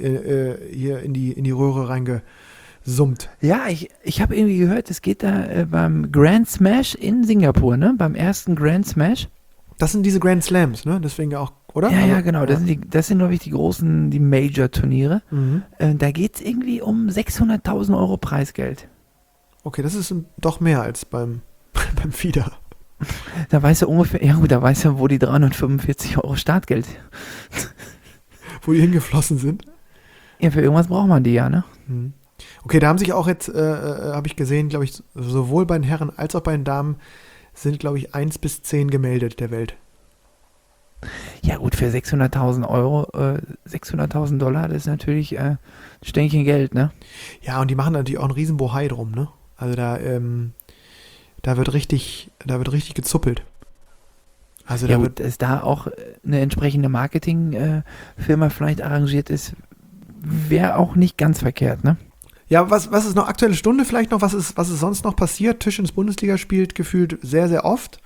Röhre reingesummt. Ja, ich habe irgendwie gehört, es geht da beim Grand Smash in Singapur, ne? Beim ersten Grand Smash. Das sind diese Grand Slams, ne? Deswegen auch, oder? Ja, genau. Das sind, glaube ich, die großen, die Major-Turniere. Da geht es irgendwie um 600.000 Euro Preisgeld. Okay, das ist doch mehr als beim Fieder. Da weißt du wo die 345 Euro Startgeld. Wo die hingeflossen sind. Ja, für irgendwas braucht man die ja, ne? Okay, da haben sich auch jetzt, habe ich gesehen, glaube ich, sowohl bei den Herren als auch bei den Damen sind, glaube ich, 1 bis 10 gemeldet der Welt. Ja gut, für 600.000 Euro, 600.000 Dollar, das ist natürlich ein Stänkchen Geld, ne? Ja, und die machen natürlich auch einen riesen Bohai drum, ne? Also da wird richtig gezuppelt. Also ja gut, dass da auch eine entsprechende Marketingfirma vielleicht arrangiert ist, wäre auch nicht ganz verkehrt, ne? Ja, was ist noch aktuelle Stunde vielleicht noch? Was ist sonst noch passiert? Tischtennis-Bundesliga spielt gefühlt sehr, sehr oft.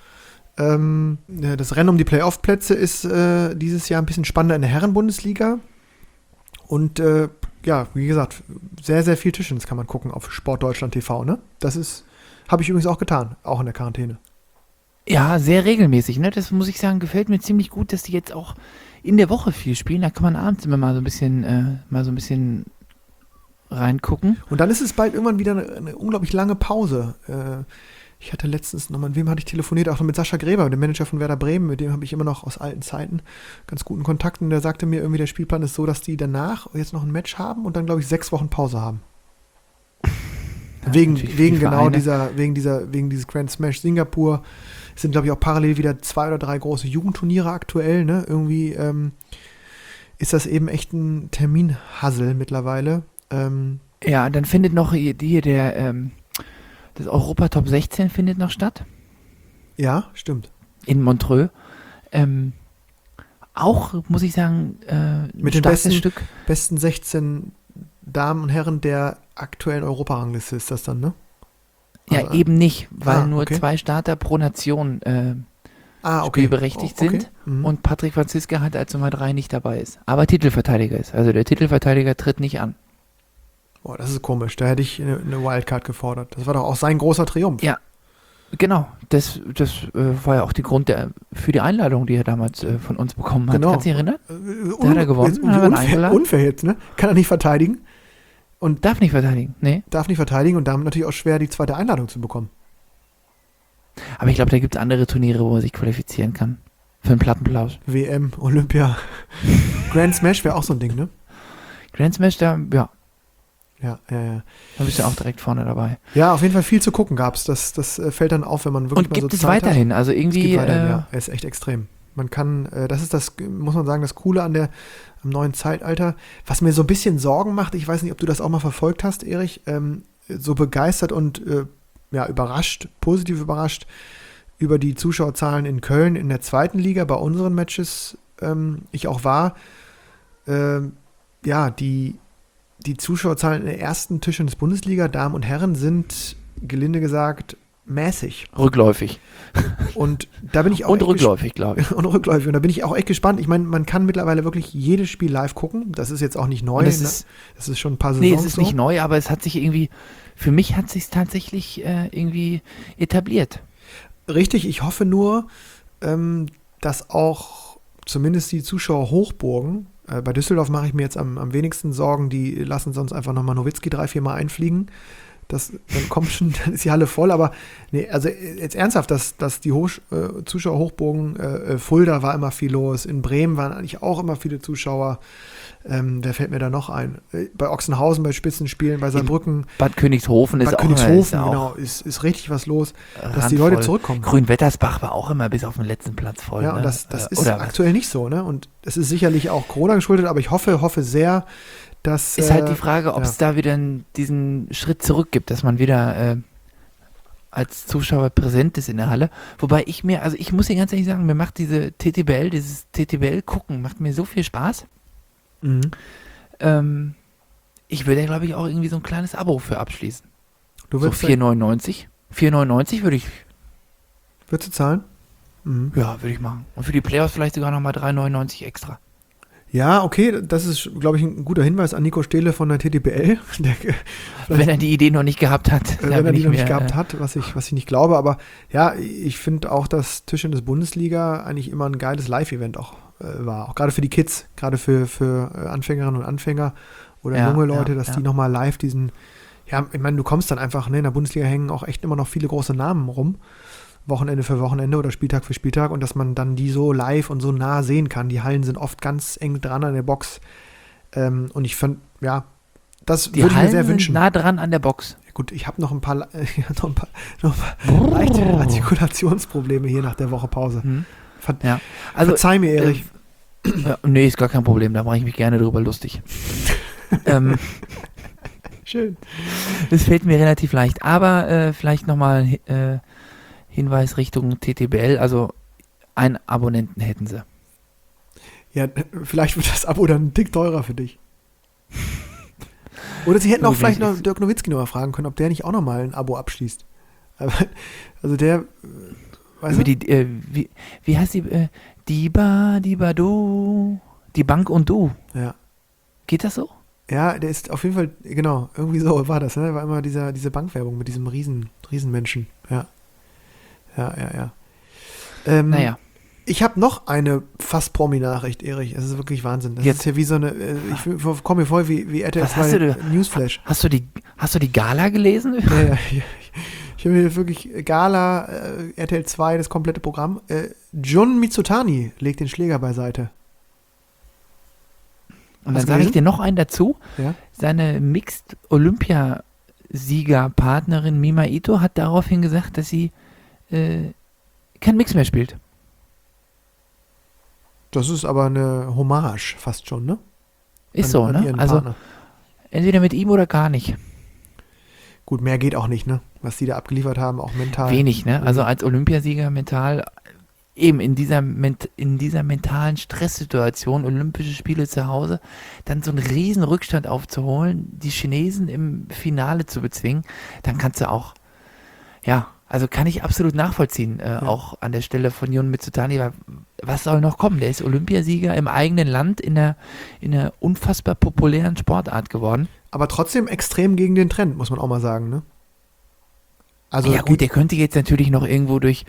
Das Rennen um die Playoff-Plätze ist dieses Jahr ein bisschen spannender in der Herren-Bundesliga. Und wie gesagt, sehr, sehr viel Tischtennis kann man gucken auf Sportdeutschland TV, ne? Habe ich übrigens auch getan, auch in der Quarantäne. Ja, sehr regelmäßig, ne? Das muss ich sagen, gefällt mir ziemlich gut, dass die jetzt auch in der Woche viel spielen. Da kann man abends immer mal so ein bisschen reingucken. Und dann ist es bald irgendwann wieder eine unglaublich lange Pause. Ich hatte letztens noch mal, mit wem hatte ich telefoniert? Auch noch mit Sascha Gräber, dem Manager von Werder Bremen, mit dem habe ich immer noch aus alten Zeiten ganz guten Kontakten. Der sagte mir irgendwie, der Spielplan ist so, dass die danach jetzt noch ein Match haben und dann, glaube ich, 6 Wochen Pause haben. Ja, wegen dieses Grand Smash Singapur sind, glaube ich, auch parallel wieder 2 oder 3 große Jugendturniere aktuell, ne? Irgendwie ist das eben echt ein Terminhassel mittlerweile. Ja, dann findet noch das Europa Top 16 findet noch statt. Ja, stimmt. In Montreux. Auch, muss ich sagen, mit den besten 16 Damen und Herren der aktuellen Europarangliste ist das dann, ne? Ja, Also, eben nicht, weil nur okay. 2 Starter pro Nation okay. spielberechtigt Okay. sind Mhm. und Patrick Franziska halt als Nummer 3 nicht dabei ist. Aber Titelverteidiger ist. Also der Titelverteidiger tritt nicht an. Boah, das ist komisch. Da hätte ich eine Wildcard gefordert. Das war doch auch sein großer Triumph. Ja, genau. Das war ja auch die Grund für die Einladung, die er damals von uns bekommen hat. Genau. Kannst du dich erinnern? Da hat er gewonnen, Wie haben wir ihn unfair, eingeladen. unfair jetzt, ne? Kann er nicht verteidigen. Und Darf nicht verteidigen. Nee. darf nicht verteidigen und damit natürlich auch schwer, die zweite Einladung zu bekommen. Aber ich glaube, da gibt es andere Turniere, wo man sich qualifizieren kann. Für einen Plattenplausch. WM, Olympia. Grand Smash wäre auch so ein Ding, ne? Grand Smash, da Ja. bist du auch direkt vorne dabei. Ja, auf jeden Fall viel zu gucken gab's. Das fällt dann auf, wenn man wirklich Und mal so gibt es Zeit weiterhin? Also hat. Es irgendwie. gibt weiterhin, ja. Er ist echt extrem. Man kann, das ist das, muss man sagen, das Coole am neuen Zeitalter. Was mir so ein bisschen Sorgen macht, ich weiß nicht, ob du das auch mal verfolgt hast, Erich, so begeistert und überrascht, positiv überrascht über die Zuschauerzahlen in Köln in der zweiten Liga bei unseren Matches ich auch war. Die Zuschauerzahlen in der ersten Tischtennis-Bundesliga, Damen und Herren, sind, gelinde gesagt, mäßig. Rückläufig. Und da bin ich auch Und echt rückläufig, glaube ich. und rückläufig. Und da bin ich auch echt gespannt. Ich meine, man kann mittlerweile wirklich jedes Spiel live gucken. Das ist jetzt auch nicht neu. Und das Ne? ist- Das ist schon ein paar Saisons Nee, es ist so. nicht neu, aber es hat sich irgendwie, für mich hat sich tatsächlich irgendwie etabliert. Richtig, ich hoffe nur, dass auch zumindest die Zuschauer Hochburgen, bei Düsseldorf mache ich mir jetzt am wenigsten Sorgen, die lassen sonst einfach nochmal Nowitzki 3-4 Mal einfliegen. Dann kommt schon, dann ist die Halle voll, aber nee, also jetzt ernsthaft, dass die Zuschauer Hochburgen, Fulda war immer viel los, in Bremen waren eigentlich auch immer viele Zuschauer. Wer fällt mir da noch ein? Bei Ochsenhausen, bei Spitzenspielen, bei Saarbrücken, Bad Königshofen ist Bad auch Königshofen, immer, genau, ist richtig was los, dass randvoll. die Leute zurückkommen. Grünwettersbach war auch immer bis auf den letzten Platz voll. Ja, und ne? das ist Oder was? aktuell nicht so, ne? Und es ist sicherlich auch Corona geschuldet, aber ich hoffe sehr, dass. Ist halt die Frage, ob ja. es da wieder diesen Schritt zurück gibt, dass man wieder als Zuschauer präsent ist in der Halle. Wobei ich muss dir ganz ehrlich sagen, mir macht dieses TTBL-Gucken, macht mir so viel Spaß. Mhm. Ich würde ja, glaube ich, auch irgendwie so ein kleines Abo für abschließen. Du So würdest 4,99. 4,99 würde ich, würdest du zahlen? Mhm. würde ich machen. Und für die Playoffs vielleicht sogar nochmal 3,99 extra. Ja, okay, das ist, glaube ich, ein guter Hinweis an Nico Stehle von der TTBL. Wenn er die Idee noch nicht gehabt hat. Wenn er die noch nicht gehabt hat, was ich nicht glaube. Aber ja, ich finde auch, dass Tischtennis-Bundesliga eigentlich immer ein geiles Live-Event auch war. Auch gerade für die Kids, gerade für Anfängerinnen und Anfänger oder Ja, junge Leute, ja, dass ja. die nochmal live diesen, ja, ich meine, du kommst dann einfach, ne, in der Bundesliga hängen auch echt immer noch viele große Namen rum. Wochenende für Wochenende oder Spieltag für Spieltag und dass man dann die so live und so nah sehen kann. Die Hallen sind oft ganz eng dran an der Box. Und ich finde, ja, das Die würde ich mir Hallen sehr sind wünschen. nah dran an der Box. Gut, ich habe noch ein paar leichte Artikulationsprobleme hier nach der Woche Pause. Ja. Also, Verzeih mir, Erich. nee, ist gar kein Problem, da mache ich mich gerne drüber lustig. Schön. Das fällt mir relativ leicht. Aber vielleicht nochmal Hinweis Richtung TTBL. Also einen Abonnenten hätten sie. Ja, vielleicht wird das Abo dann ein Tick teurer für dich. Oder sie hätten auch vielleicht noch Dirk Nowitzki noch mal fragen können, ob der nicht auch noch mal ein Abo abschließt. Aber, also der, weißt Über du? wie heißt die? Die Bado. Die Bank und du. Ja. Geht das so? Ja, der ist auf jeden Fall, genau, irgendwie so war das, ne? War immer diese Bankwerbung mit diesem Riesenmenschen. Ja. Ja. Naja. Ich habe noch eine fast Promi-Nachricht, Erich. Es ist wirklich Wahnsinn. Das Jetzt. ist ja wie so eine, ich komme mir vor wie RTL Was hast du 2 denn? Newsflash. Hast du die Gala gelesen? Ja, ich habe hier wirklich Gala, RTL 2, das komplette Programm. Jun Mitsutani legt den Schläger beiseite. Und Hast dann du sage ich gelesen? dir noch einen dazu. Ja? Seine Mixed-Olympiapartnerin Mima Ito hat daraufhin gesagt, dass sie kein Mix mehr spielt. Das ist aber eine Hommage fast schon, ne? Ist so, An ne? ihren Also Partner. entweder mit ihm oder gar nicht. Gut, mehr geht auch nicht, ne? Was die da abgeliefert haben, auch mental. Wenig, ne? Also als Olympiasieger mental, eben in dieser mentalen Stresssituation, Olympische Spiele zu Hause, dann so einen riesen Rückstand aufzuholen, die Chinesen im Finale zu bezwingen, dann kannst du auch ja, also kann ich absolut nachvollziehen, auch an der Stelle von Jun Mitsutani, weil was soll noch kommen? Der ist Olympiasieger im eigenen Land in einer unfassbar populären Sportart geworden. Aber trotzdem extrem gegen den Trend, muss man auch mal sagen, ne? Also Ja gut, der könnte jetzt natürlich noch irgendwo durch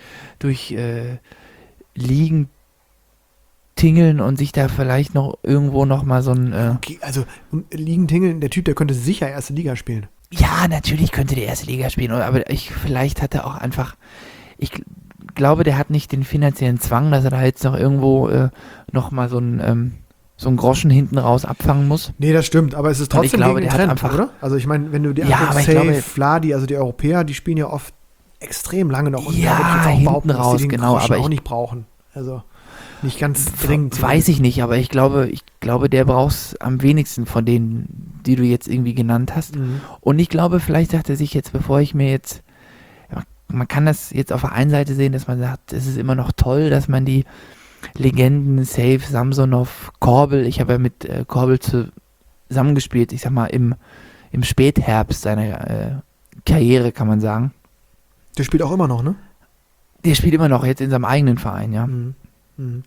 Ligen tingeln und sich da vielleicht noch irgendwo noch mal so ein... okay, also Ligen tingeln, der Typ, der könnte sicher erste Liga spielen. Ja, natürlich könnte der erste Liga spielen, aber vielleicht hat er auch einfach, ich glaube, der hat nicht den finanziellen Zwang, dass er da jetzt noch irgendwo noch mal so ein Groschen hinten raus abfangen muss. Nee, das stimmt, aber es ist Und ich trotzdem glaube, gegen den der hat Trend, einfach- oder? Also ich meine, wenn du die Ja, anguckst, aber ich Safe, glaube- Vladi, also die Europäer, die spielen ja oft extrem lange noch. Und Ja, da würde ich jetzt auch hinten behaupten, dass raus, die den genau, Groschen aber auch ich- nicht brauchen. Also nicht ganz dringend. Weiß ich nicht, aber ich glaube, der brauchst am wenigsten von denen, die du jetzt irgendwie genannt hast. Mhm. Und ich glaube, vielleicht sagt er sich jetzt, bevor ich mir jetzt, man kann das jetzt auf der einen Seite sehen, dass man sagt, es ist immer noch toll, dass man die Legenden, Safe, Samsonov, Korbel, ich habe ja mit Korbel zusammengespielt, ich sag mal im Spätherbst seiner Karriere, kann man sagen. Der spielt auch immer noch, ne? Der spielt immer noch jetzt in seinem eigenen Verein, ja. Mhm. Mhm.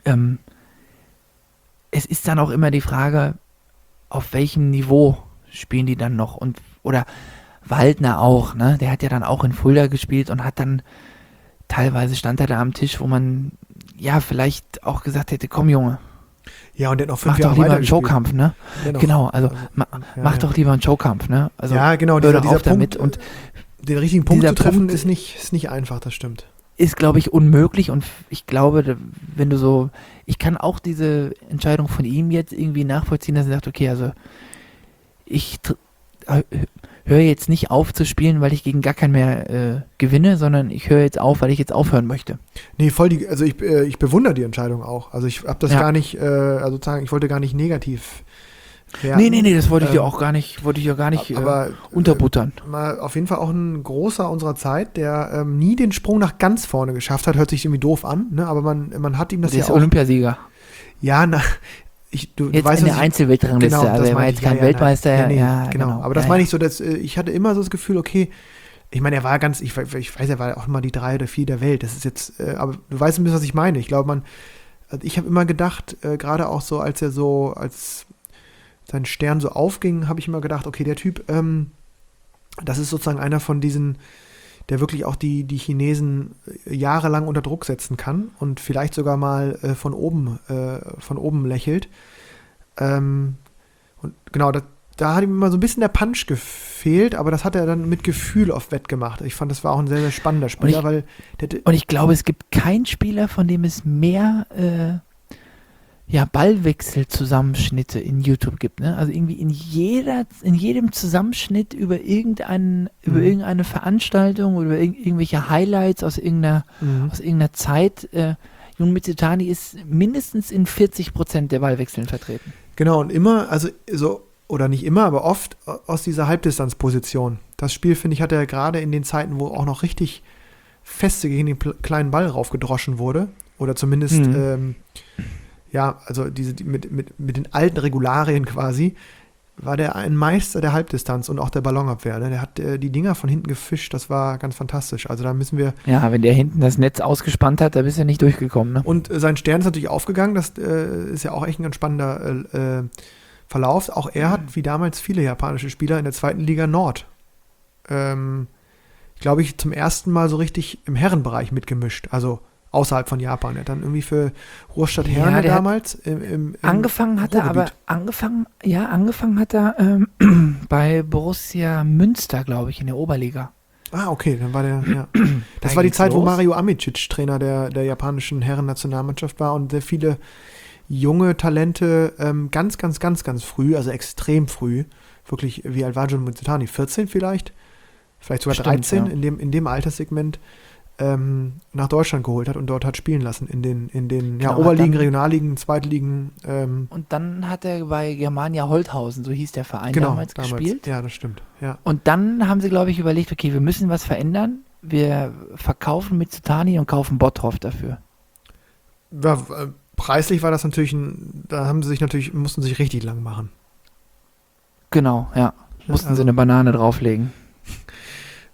Es ist dann auch immer die Frage, auf welchem Niveau spielen die dann noch oder Waldner auch, ne? Der hat ja dann auch in Fulda gespielt und hat dann teilweise stand er da am Tisch, wo man ja vielleicht auch gesagt hätte, komm Junge, Ja, und der hat noch 5 mach Jahre doch lieber einen weitergespielt. Showkampf, ne? Der noch- Genau, also ja, mach ja. doch lieber einen Showkampf, ne? Also Ja, genau, hör dieser doch auf damit Punkt, und den richtigen Punkt dieser zu treffen, Punkt- ist nicht einfach, das stimmt. ist, glaube ich, unmöglich und ich glaube, wenn du so, ich kann auch diese Entscheidung von ihm jetzt irgendwie nachvollziehen, dass er sagt, okay, also ich höre jetzt nicht auf zu spielen, weil ich gegen gar keinen mehr gewinne, sondern ich höre jetzt auf, weil ich jetzt aufhören möchte. Nee, also ich bewundere die Entscheidung auch. Also ich habe das Ja. gar nicht, also sozusagen, ich wollte gar nicht negativ werden. Nee, das wollte ich ja Ähm, auch gar nicht, aber unterbuttern. mal auf jeden Fall auch ein großer unserer Zeit, der nie den Sprung nach ganz vorne geschafft hat, hört sich irgendwie doof an, ne? Aber man hat ihm das Der ja ist auch. Olympiasieger. Ja, du Jetzt weißt, in was der ich- Einzelweltrangliste, Genau, also das er war meine jetzt ich. kein Ja, Weltmeister. nein. Ja, Nee, genau. Aber das ja, meine ja. ich so, dass ich hatte immer so das Gefühl, okay, ich meine, er war ganz, ich weiß, er war auch immer die 3 oder 4 der Welt. Das ist jetzt, aber du weißt ein bisschen, was ich meine. Ich glaube, also ich habe immer gedacht, gerade auch so, als sein Stern so aufging, habe ich immer gedacht, okay, der Typ, das ist sozusagen einer von diesen, der wirklich auch die Chinesen jahrelang unter Druck setzen kann und vielleicht sogar mal von oben lächelt. Und genau, da hat ihm immer so ein bisschen der Punch gefehlt, aber das hat er dann mit Gefühl auf Wett gemacht. Ich fand, das war auch ein sehr, sehr spannender Spieler, weil Und ich glaube, es gibt keinen Spieler, von dem es mehr Ballwechsel-Zusammenschnitte in YouTube gibt. Ne? Also irgendwie in jedem Zusammenschnitt über irgendeine Veranstaltung oder irgendwelche Highlights aus irgendeiner Zeit. Jun Mitsutani ist mindestens in 40% der Ballwechseln vertreten. Genau, und immer, also so, oder nicht immer, aber oft aus dieser Halbdistanzposition. Das Spiel, finde ich, hat er gerade in den Zeiten, wo auch noch richtig feste gegen den kleinen Ball raufgedroschen wurde, oder zumindest, also mit den alten Regularien quasi, war der ein Meister der Halbdistanz und auch der Ballonabwehr. Ne? Der hat die Dinger von hinten gefischt, das war ganz fantastisch. Also da müssen wir. Ja, wenn der hinten das Netz ausgespannt hat, da bist du nicht durchgekommen. Ne? Und sein Stern ist natürlich aufgegangen, das ist ja auch echt ein ganz spannender Verlauf. Auch er hat, wie damals viele japanische Spieler, in der 2. Liga Nord, glaube ich, zum ersten Mal so richtig im Herrenbereich mitgemischt. Also außerhalb von Japan. Er hat dann irgendwie für Ruhrstadt Herne der hat damals im Angefangen hat er Ruhrgebiet. angefangen hat er bei Borussia Münster, glaube ich, in der Oberliga. Ah, okay, dann war der, ja. Das Da war die ging's Zeit, wo los. Mario Amicic Trainer der japanischen Herrennationalmannschaft war und sehr viele junge Talente ganz, ganz, ganz, ganz früh, also extrem früh, wirklich, wie alt war Jun Mitsutani? 14 vielleicht? Vielleicht sogar Stimmt, 13 ja. in dem Alterssegment nach Deutschland geholt hat und dort hat spielen lassen in den Genau, hat Oberligen, dann- Regionalligen, Zweitligen. Und dann hat er bei Germania Holthausen, so hieß der Verein, Genau, damals gespielt. Ja, das stimmt. Ja. Und dann haben sie, glaube ich, überlegt, okay, wir müssen was verändern. Wir verkaufen Mitsutani und kaufen Bottroff dafür. Preislich war das natürlich, mussten sie sich richtig lang machen. Genau, ja. Mussten also- sie eine Banane drauflegen.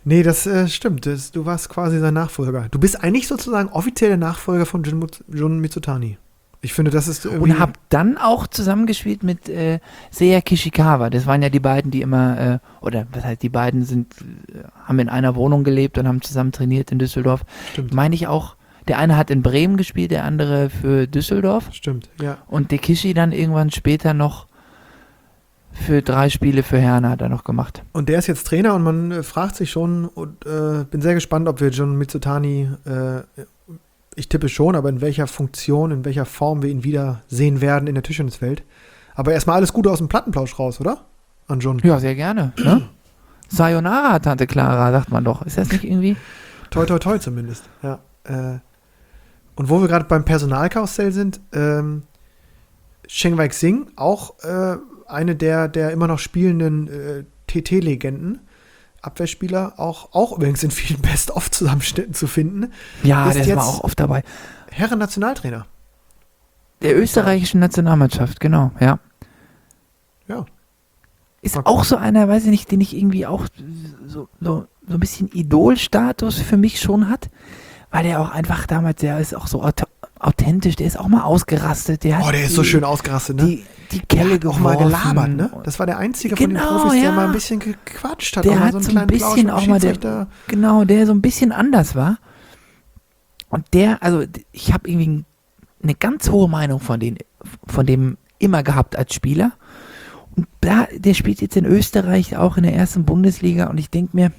Nee, das stimmt. Du warst quasi sein Nachfolger. Du bist eigentlich sozusagen offiziell der Nachfolger von Jun Mitsutani. Ich finde, das ist irgendwie... Und habe dann auch zusammengespielt mit Seiya Kishikawa. Das waren ja die beiden, die immer, oder was heißt, die beiden haben in einer Wohnung gelebt und haben zusammen trainiert in Düsseldorf. Stimmt. Meine ich auch, der eine hat in Bremen gespielt, der andere für Düsseldorf. Stimmt, ja. Und der Kishi dann irgendwann später noch für 3 Spiele für Herne hat er noch gemacht. Und der ist jetzt Trainer und man fragt sich schon, und bin sehr gespannt, ob wir Jun Mitsutani, ich tippe schon, aber in welcher Funktion, in welcher Form wir ihn wieder sehen werden in der Tischtenniswelt. Aber erstmal alles Gute aus dem Plattenplausch raus, oder? An Jun. Ja, sehr gerne. Ne? Sayonara, Tante Clara, sagt man doch. Ist das nicht irgendwie? Toi, toi, toi zumindest, ja. Und wo wir gerade beim Personalkarussell sind, Cheng Wei-Xing, auch eine der immer noch spielenden TT-Legenden, Abwehrspieler, auch übrigens in vielen Best-of-Zusammenschnitten zu finden. Ja, ist der jetzt war auch oft dabei. Herren-Nationaltrainer. Der österreichischen Nationalmannschaft, genau, ja. Ja. Ist auch so einer, weiß ich nicht, den ich irgendwie auch so ein bisschen Idol-Status für mich schon hat, weil der auch einfach damals, der ist auch so authentisch, der ist auch mal ausgerastet. Der ist so schön ausgerastet, ne? Die Kelle auch mal gelabert, ne? Das war der einzige von den Profis, der mal ein bisschen gequatscht hat. Der mal hat so ein bisschen auch mal, der so ein bisschen anders war. Und ich habe irgendwie eine ganz hohe Meinung von dem immer gehabt als Spieler. Und der spielt jetzt in Österreich auch in der ersten Bundesliga und ich denke mir,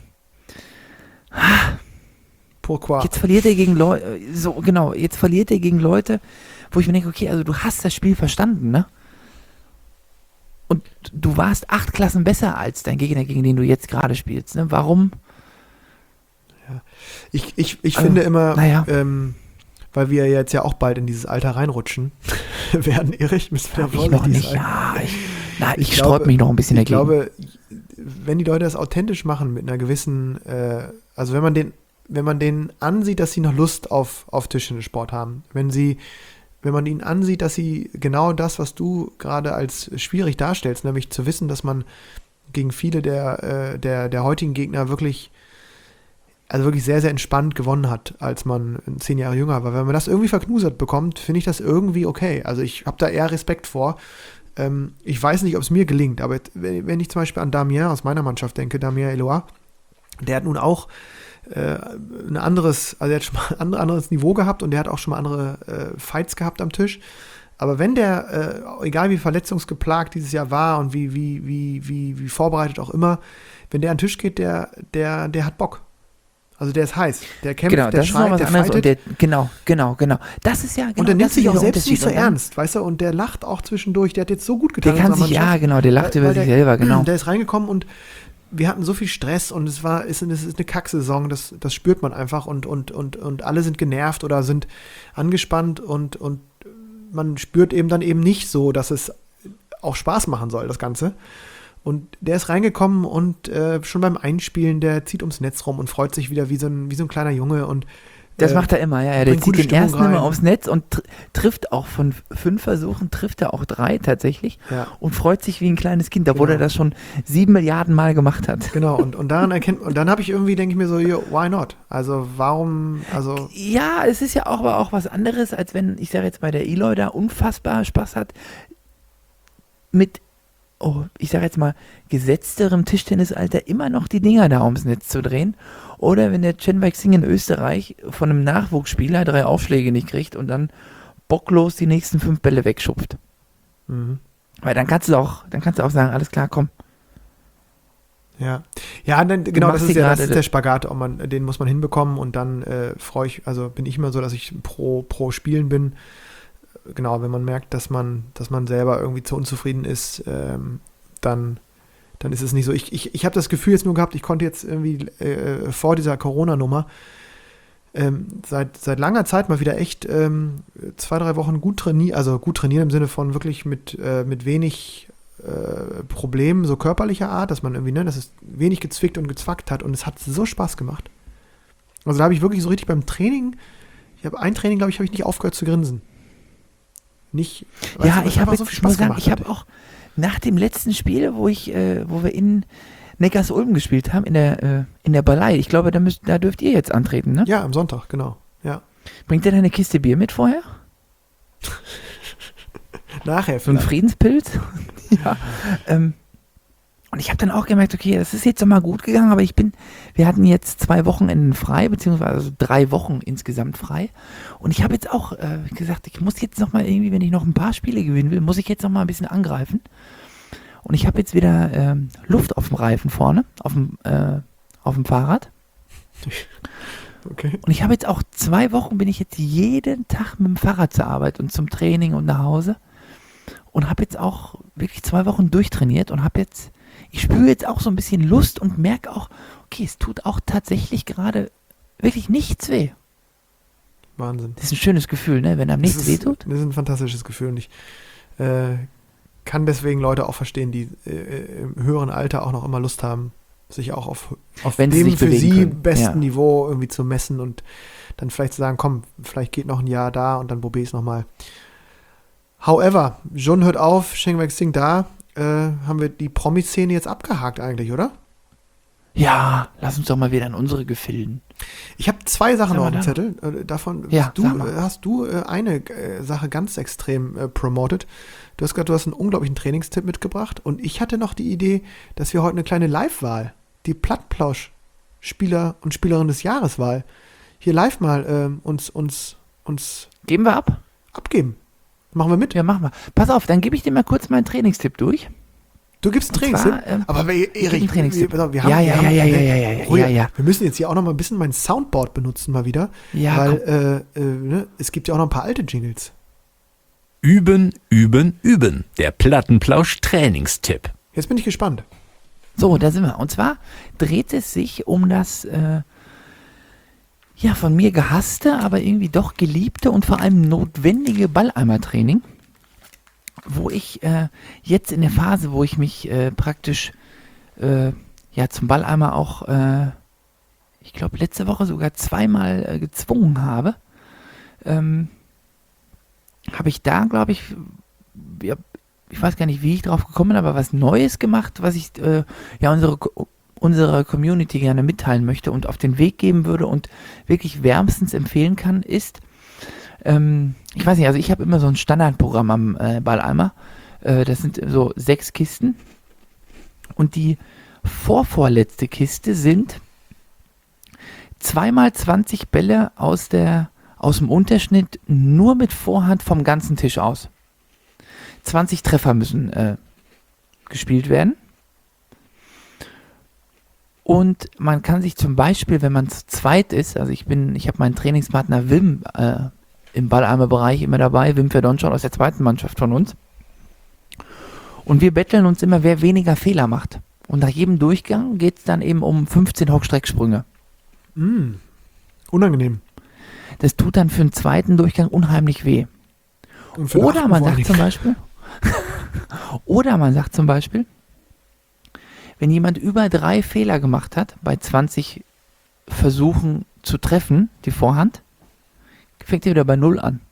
Pourquoi? Jetzt verliert er gegen Leute, jetzt verliert er gegen Leute, wo ich mir denke, okay, also du hast das Spiel verstanden, ne? Und du warst 8 Klassen besser als dein Gegner, gegen den du jetzt gerade spielst, ne? Warum? Ja. Ich finde immer, naja. Weil wir jetzt ja auch bald in dieses Alter reinrutschen werden, Erich, müssen wir da vorsichtig sein. Ja, ich sträube mich noch ein bisschen dagegen. Ich glaube, wenn die Leute das authentisch machen mit einer gewissen, also wenn man denen ansieht, dass sie noch Lust auf Tischtennissport haben, wenn man ihnen ansieht, dass sie genau das, was du gerade als schwierig darstellst, nämlich zu wissen, dass man gegen viele der heutigen Gegner wirklich sehr, sehr entspannt gewonnen hat, als man 10 Jahre jünger war. Wenn man das irgendwie verknusert bekommt, finde ich das irgendwie okay. Also ich habe da eher Respekt vor. Ich weiß nicht, ob es mir gelingt, aber wenn ich zum Beispiel an Damien aus meiner Mannschaft denke, Damien Eloy, der hat nun auch ein anderes Niveau gehabt und der hat auch schon mal andere Fights gehabt am Tisch. Aber wenn der, egal wie verletzungsgeplagt dieses Jahr war und wie vorbereitet auch immer, wenn der an den Tisch geht, der hat Bock. Also der ist heiß, der kämpft, genau, der schreit, der fightet. Genau. Das ist ja genau. Und der nimmt sich auch der selbst nicht so Unterschied. ernst, weißt du, und der lacht auch zwischendurch, der hat jetzt so gut getan. Der kann sich, der lacht über sich selber, genau. Der ist reingekommen und wir hatten so viel Stress und es ist eine Kacksaison, das spürt man einfach und alle sind genervt oder sind angespannt und man spürt eben dann eben nicht so, dass es auch Spaß machen soll, das Ganze. Und der ist reingekommen und schon beim Einspielen, der zieht ums Netz rum und freut sich wieder wie so ein kleiner Junge. Und das macht er immer, ja. Der zieht den ersten immer aufs Netz und trifft auch von 5 Versuchen, trifft er auch 3 tatsächlich und freut sich wie ein kleines Kind, obwohl er das schon 7 Milliarden Mal gemacht hat. Genau, und dann habe ich irgendwie, denke ich mir so, why not? Also warum, also... Ja, es ist ja auch was anderes, als wenn, ich sage jetzt mal, der Eloy da unfassbar Spaß hat mit ich sage jetzt mal, gesetzterem Tischtennisalter immer noch die Dinger da ums Netz zu drehen. Oder wenn der Cheng Wei-Xing in Österreich von einem Nachwuchsspieler 3 Aufschläge nicht kriegt und dann bocklos die nächsten 5 Bälle wegschupft. Mhm. Weil dann kannst du auch sagen, alles klar, komm. Ja, dann, genau, das ist der Spagat, den muss man hinbekommen und dann bin ich immer so, dass ich pro Spielen bin. Genau, wenn man merkt, dass man selber irgendwie zu unzufrieden ist, dann ist es nicht so. Ich habe das Gefühl jetzt nur gehabt, ich konnte jetzt irgendwie vor dieser Corona-Nummer seit langer Zeit mal wieder echt 2-3 Wochen gut trainieren im Sinne von wirklich mit wenig Problemen so körperlicher Art, dass man irgendwie, dass es wenig gezwickt und gezwackt hat und es hat so Spaß gemacht. Also da habe ich wirklich so richtig beim Training, ein Training, glaube ich, habe ich nicht aufgehört zu grinsen. Nicht, ich habe so viel Spaß gemacht. Ich habe auch nach dem letzten Spiel, wo wir in Neckars-Ulm gespielt haben in der Ballei. Ich glaube, da dürft ihr jetzt antreten, ne? Ja, am Sonntag, genau. Ja. Bringt ihr da eine Kiste Bier mit vorher? Nachher So ein vielleicht. Friedenspilz? Ja. Und ich habe dann auch gemerkt, okay, das ist jetzt nochmal gut gegangen, aber wir hatten jetzt 2 Wochenenden frei, beziehungsweise 3 Wochen insgesamt frei. Und ich habe jetzt auch gesagt, ich muss jetzt nochmal irgendwie, wenn ich noch ein paar Spiele gewinnen will, muss ich jetzt nochmal ein bisschen angreifen. Und ich habe jetzt wieder Luft auf dem Reifen vorne, auf dem Fahrrad. Okay. Und ich habe jetzt auch 2 Wochen, bin ich jetzt jeden Tag mit dem Fahrrad zur Arbeit und zum Training und nach Hause. Und habe jetzt auch wirklich 2 Wochen durchtrainiert und ich spüre jetzt auch so ein bisschen Lust und merke auch, okay, es tut auch tatsächlich gerade wirklich nichts weh. Wahnsinn. Das ist ein schönes Gefühl, ne, wenn einem nichts weh tut. Das ist ein fantastisches Gefühl und ich kann deswegen Leute auch verstehen, die im höheren Alter auch noch immer Lust haben, sich auch auf Wenn sie dem sich für bewegen sie können. besten Ja. Niveau irgendwie zu messen und dann vielleicht zu sagen, komm, vielleicht geht noch ein Jahr da und dann probier ich es nochmal. However, John hört auf, Sheng Wexing da, haben wir die Promi-Szene jetzt abgehakt eigentlich, oder? Ja, lass uns doch mal wieder in unsere Gefilden. Ich habe 2 Sachen Sag noch mal auf dem da. Zettel. Davon Ja, sag mal. hast du eine Sache ganz extrem promoted. Du hast gesagt, du hast einen unglaublichen Trainingstipp mitgebracht und ich hatte noch die Idee, dass wir heute eine kleine Live-Wahl, die Plattplausch-Spieler und Spielerin des Jahres-Wahl, hier live mal uns Geben wir ab? abgeben. Machen wir mit? Ja, mach mal. Pass auf, dann gebe ich dir mal kurz meinen Trainingstipp durch. Du gibst einen Und Trainingstipp? zwar, Aber ich geb einen Erik, Trainingstipp. wir Ja, haben, Ruhe. ja. Wir müssen jetzt hier auch noch mal ein bisschen mein Soundboard benutzen mal wieder, Ja, weil ne, es gibt ja auch noch ein paar alte Jingles. Üben, üben, üben. Der Plattenplausch-Trainingstipp. Jetzt bin ich gespannt. So, da sind wir. Und zwar dreht es sich um das von mir gehasste, aber irgendwie doch geliebte und vor allem notwendige Balleimer-Training, wo ich jetzt in der Phase, wo ich mich praktisch zum Balleimer auch, ich glaube letzte Woche sogar 2-mal gezwungen habe, habe ich da, glaube ich, ich weiß gar nicht, wie ich drauf gekommen bin, aber was Neues gemacht, was ich unserer Community gerne mitteilen möchte und auf den Weg geben würde und wirklich wärmstens empfehlen kann, ist, ich weiß nicht, also ich habe immer so ein Standardprogramm am Balleimer. Das sind so 6 Kisten. Und die vorvorletzte Kiste sind 2x20 Bälle aus dem Unterschnitt nur mit Vorhand vom ganzen Tisch aus. 20 Treffer müssen gespielt werden. Und man kann sich zum Beispiel, wenn man zu zweit ist, also ich habe meinen Trainingspartner Wim im Balleimer-Bereich immer dabei, Wim Verdonschon aus der zweiten Mannschaft von uns. Und wir betteln uns immer, wer weniger Fehler macht. Und nach jedem Durchgang geht es dann eben um 15 Hockstrecksprünge. Unangenehm. Das tut dann für einen zweiten Durchgang unheimlich weh. Und für den Oder achten man vor allen sagt zum Beispiel, wenn jemand über 3 Fehler gemacht hat, bei 20 Versuchen zu treffen, die Vorhand, fängt er wieder bei 0 an.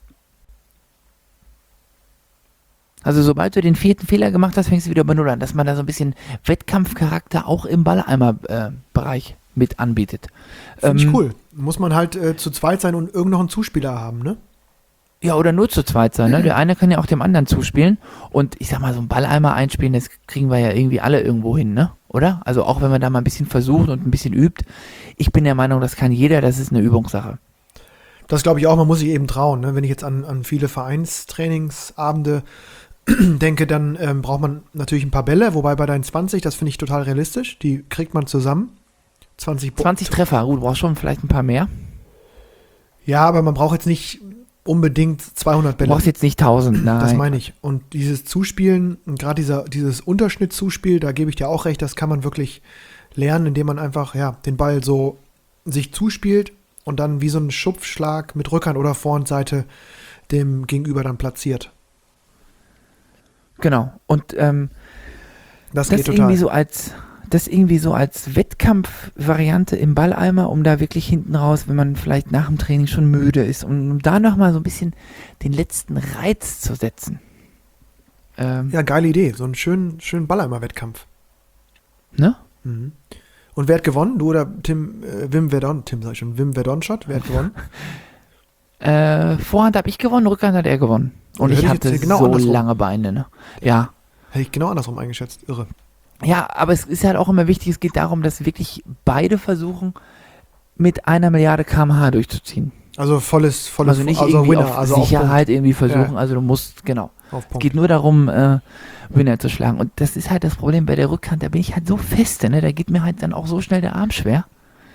Also sobald du den 4. Fehler gemacht hast, fängst du wieder bei 0 an, dass man da so ein bisschen Wettkampfcharakter auch im Balleimer-Bereich mit anbietet. Finde ich cool. Muss man halt zu zweit sein und irgend noch einen Zuspieler haben, ne? Ja, oder nur zu zweit sein, ne? Der eine kann ja auch dem anderen zuspielen. Und ich sag mal, so einen Balleimer einspielen, das kriegen wir ja irgendwie alle irgendwo hin, ne? Oder? Also auch wenn man da mal ein bisschen versucht und ein bisschen übt. Ich bin der Meinung, das kann jeder, das ist eine Übungssache. Das glaube ich auch, man muss sich eben trauen. Ne? Wenn ich jetzt an viele Vereinstrainingsabende denke, dann braucht man natürlich ein paar Bälle, wobei bei deinen 20, das finde ich total realistisch, die kriegt man zusammen. 20 Treffer, gut, du brauchst schon vielleicht ein paar mehr. Ja, aber man braucht jetzt nicht unbedingt 200 Du Bälle. brauchst jetzt nicht 1000, nein. Das meine ich. Und dieses Zuspielen, gerade dieses Unterschnittzuspiel, da gebe ich dir auch recht, das kann man wirklich lernen, indem man einfach den Ball so sich zuspielt und dann wie so einen Schupfschlag mit Rückhand oder Vorhandseite dem Gegenüber dann platziert. Genau. Und Das das geht total. irgendwie so als Wettkampfvariante im Balleimer, um da wirklich hinten raus, wenn man vielleicht nach dem Training schon müde ist, um da nochmal so ein bisschen den letzten Reiz zu setzen. Ja, geile Idee. So einen schönen Balleimer-Wettkampf. Ne? Mhm. Und wer hat gewonnen? Du oder Wim Verdonschot? Wer hat gewonnen? Vorhand habe ich gewonnen, Rückhand hat er gewonnen. Und Hätte ich ich hatte jetzt genau so andersrum. lange Beine, ne? Ja. Hätte ich genau andersrum eingeschätzt. Irre. Ja, aber es ist halt auch immer wichtig, es geht darum, dass wirklich beide versuchen, mit 1 Milliarde km/h durchzuziehen. Also volles Also nicht irgendwie Winner, auf also Sicherheit irgendwie versuchen, Ja. also du musst, genau. auf Es Punkt. geht nur darum, Winner zu schlagen. Und das ist halt das Problem bei der Rückhand, da bin ich halt so feste, ne? Da geht mir halt dann auch so schnell der Arm schwer.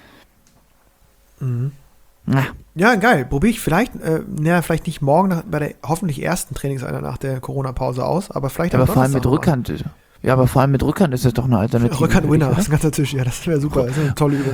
Mhm. Na, Ja, geil. Probiere ich vielleicht, vielleicht nicht morgen bei der hoffentlich ersten Trainingseinheit nach der Corona-Pause aus, aber vielleicht am aber vor allem mit Donnerstag noch mal. Rückhand. Ja, aber vor allem mit Rückhand ist das doch eine Alternative. Rückhand-Winner, das oder? ist ein ganzer Tisch. Ja, das wäre super. Das ist eine tolle Übung.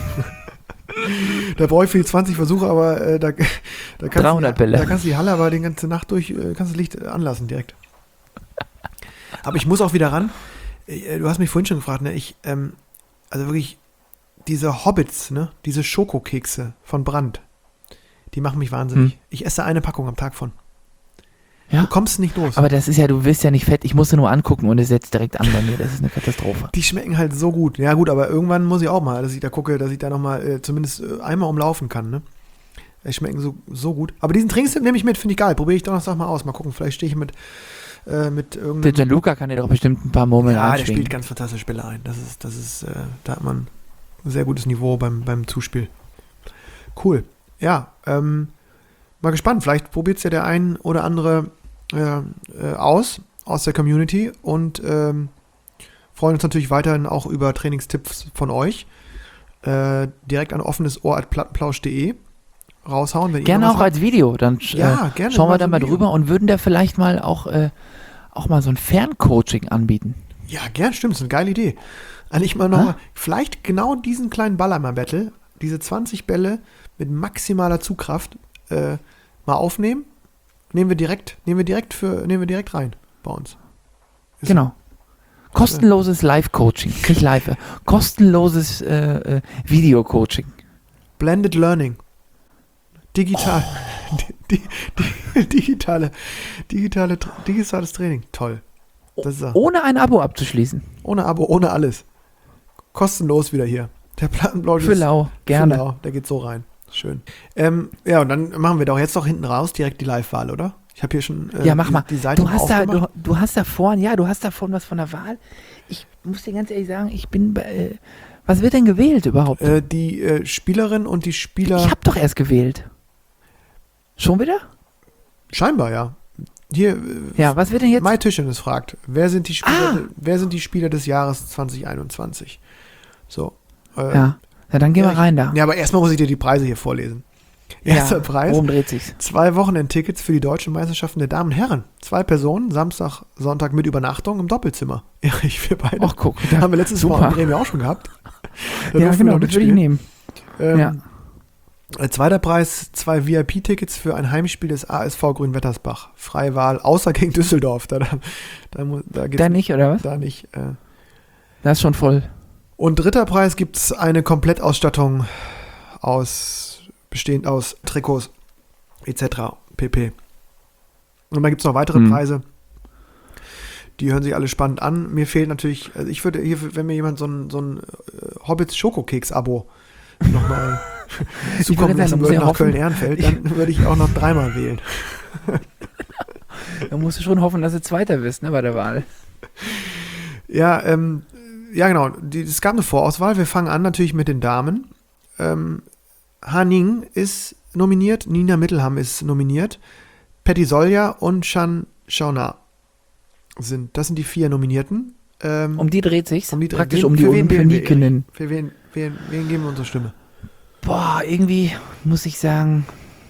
Da brauche ich für die 20 Versuche, aber da kannst 300 Bälle. Da kannst du die Halle aber die ganze Nacht durch, kannst das Licht anlassen direkt. Aber ich muss auch wieder ran. Du hast mich vorhin schon gefragt, ne? Also wirklich, diese Hobbits, ne? Diese Schokokekse von Brandt, die machen mich wahnsinnig. Ich esse eine Packung am Tag von. Ja. Du kommst nicht los. Aber das ist ja, du wirst ja nicht fett. Ich musste nur angucken und es setzt direkt an bei mir. Das ist eine Katastrophe. Die schmecken halt so gut. Ja gut, aber irgendwann muss ich auch mal, dass ich da gucke, dass ich da nochmal zumindest einmal umlaufen kann. Ne? Die schmecken so gut. Aber diesen Trinkstipp nehme ich mit, finde ich geil. Probiere ich Donnerstag mal aus. Mal gucken, vielleicht stehe ich mit Der irgendeinem... Gianluca kann dir doch bestimmt ein paar Murmeln Ja, der einschwingen. spielt ganz fantastische Bälle ein. Da hat man ein sehr gutes Niveau beim Zuspiel. Cool. Ja, mal gespannt. Vielleicht probiert es ja der ein oder andere aus der Community und freuen uns natürlich weiterhin auch über Trainingstipps von euch. Direkt an offenesohr@plattenplausch.de raushauen. Wenn ihr Gerne noch auch was habt. als Video. Dann Ja, gerne schauen mal wir da so ein mal Video. drüber und würden da vielleicht mal auch mal so ein Ferncoaching anbieten. Ja, gern, stimmt, ist eine geile Idee. Eigentlich mal noch, vielleicht genau diesen kleinen Ballermann-Battle, diese 20 Bälle mit maximaler Zugkraft mal aufnehmen. Nehmen wir direkt rein bei uns. Ist- Genau. Kostenloses Live-Coaching. Nicht live, kostenloses Video-Coaching. Blended Learning. Digital. Digitales Training. Toll. Das ist er. Ohne ein Abo abzuschließen. Ohne Abo, ohne alles. Kostenlos wieder hier. Der Plattenblog Für lau. Gerne. Für lau. Der geht so rein. Schön. Ja, und dann machen wir doch jetzt doch hinten raus direkt die Live-Wahl, oder? Ich habe hier schon Ja, mach mal. die Seite Du hast da aufgemacht. du hast da vorhin was von der Wahl. Ich muss dir ganz ehrlich sagen, ich bin bei, was wird denn gewählt überhaupt? Die Spielerin und die Spieler. Ich habe doch erst gewählt. Schon wieder? Scheinbar, ja. Hier, Ja, was wird denn jetzt? Mai Tischchen fragt, wer sind die Spieler des Jahres 2021? So. Ja, dann gehen wir rein da. Ja, aber erstmal muss ich dir die Preise hier vorlesen. Erster Preis, Worum dreht sich's? 2 Wochenendtickets für die deutschen Meisterschaften der Damen und Herren. 2 Personen, Samstag, Sonntag mit Übernachtung im Doppelzimmer. Erich, wir beide. Ach, guck. Haben wir letztes Mal super. in Bremen auch schon gehabt. Da Ja, durften wir genau, noch das würde ich mitspielen. nehmen. Ja. Zweiter Preis, 2 VIP-Tickets für ein Heimspiel des ASV Grün-Wettersbach. Freie Wahl, außer gegen Düsseldorf. Da geht's Da nicht, oder was? Da nicht. Das ist schon voll. Und dritter Preis gibt es eine Komplettausstattung bestehend aus Trikots etc. pp. Und dann gibt es noch weitere Preise. Die hören sich alle spannend an. Mir fehlt natürlich, also ich würde hier, wenn mir jemand so ein Hobbits Schokokeks-Abo nochmal zukommen würde sagen, lassen da muss würde ich nach hoffen. Köln-Ehrenfeld, dann würde ich auch noch 3-mal wählen. Da musst du schon hoffen, dass du Zweiter wirst, ne, bei der Wahl. Ja, genau. Es gab eine Vorauswahl. Wir fangen an natürlich mit den Damen. Haning ist nominiert, Nina Mittelham ist nominiert, Patty Solja und Shan Shauna das sind die 4 Nominierten. Um die dreht sich's. Um die Praktisch wen- um die für wen wählen wir, Olympioniken. Für wen geben wir unsere Stimme? Boah, irgendwie muss ich sagen,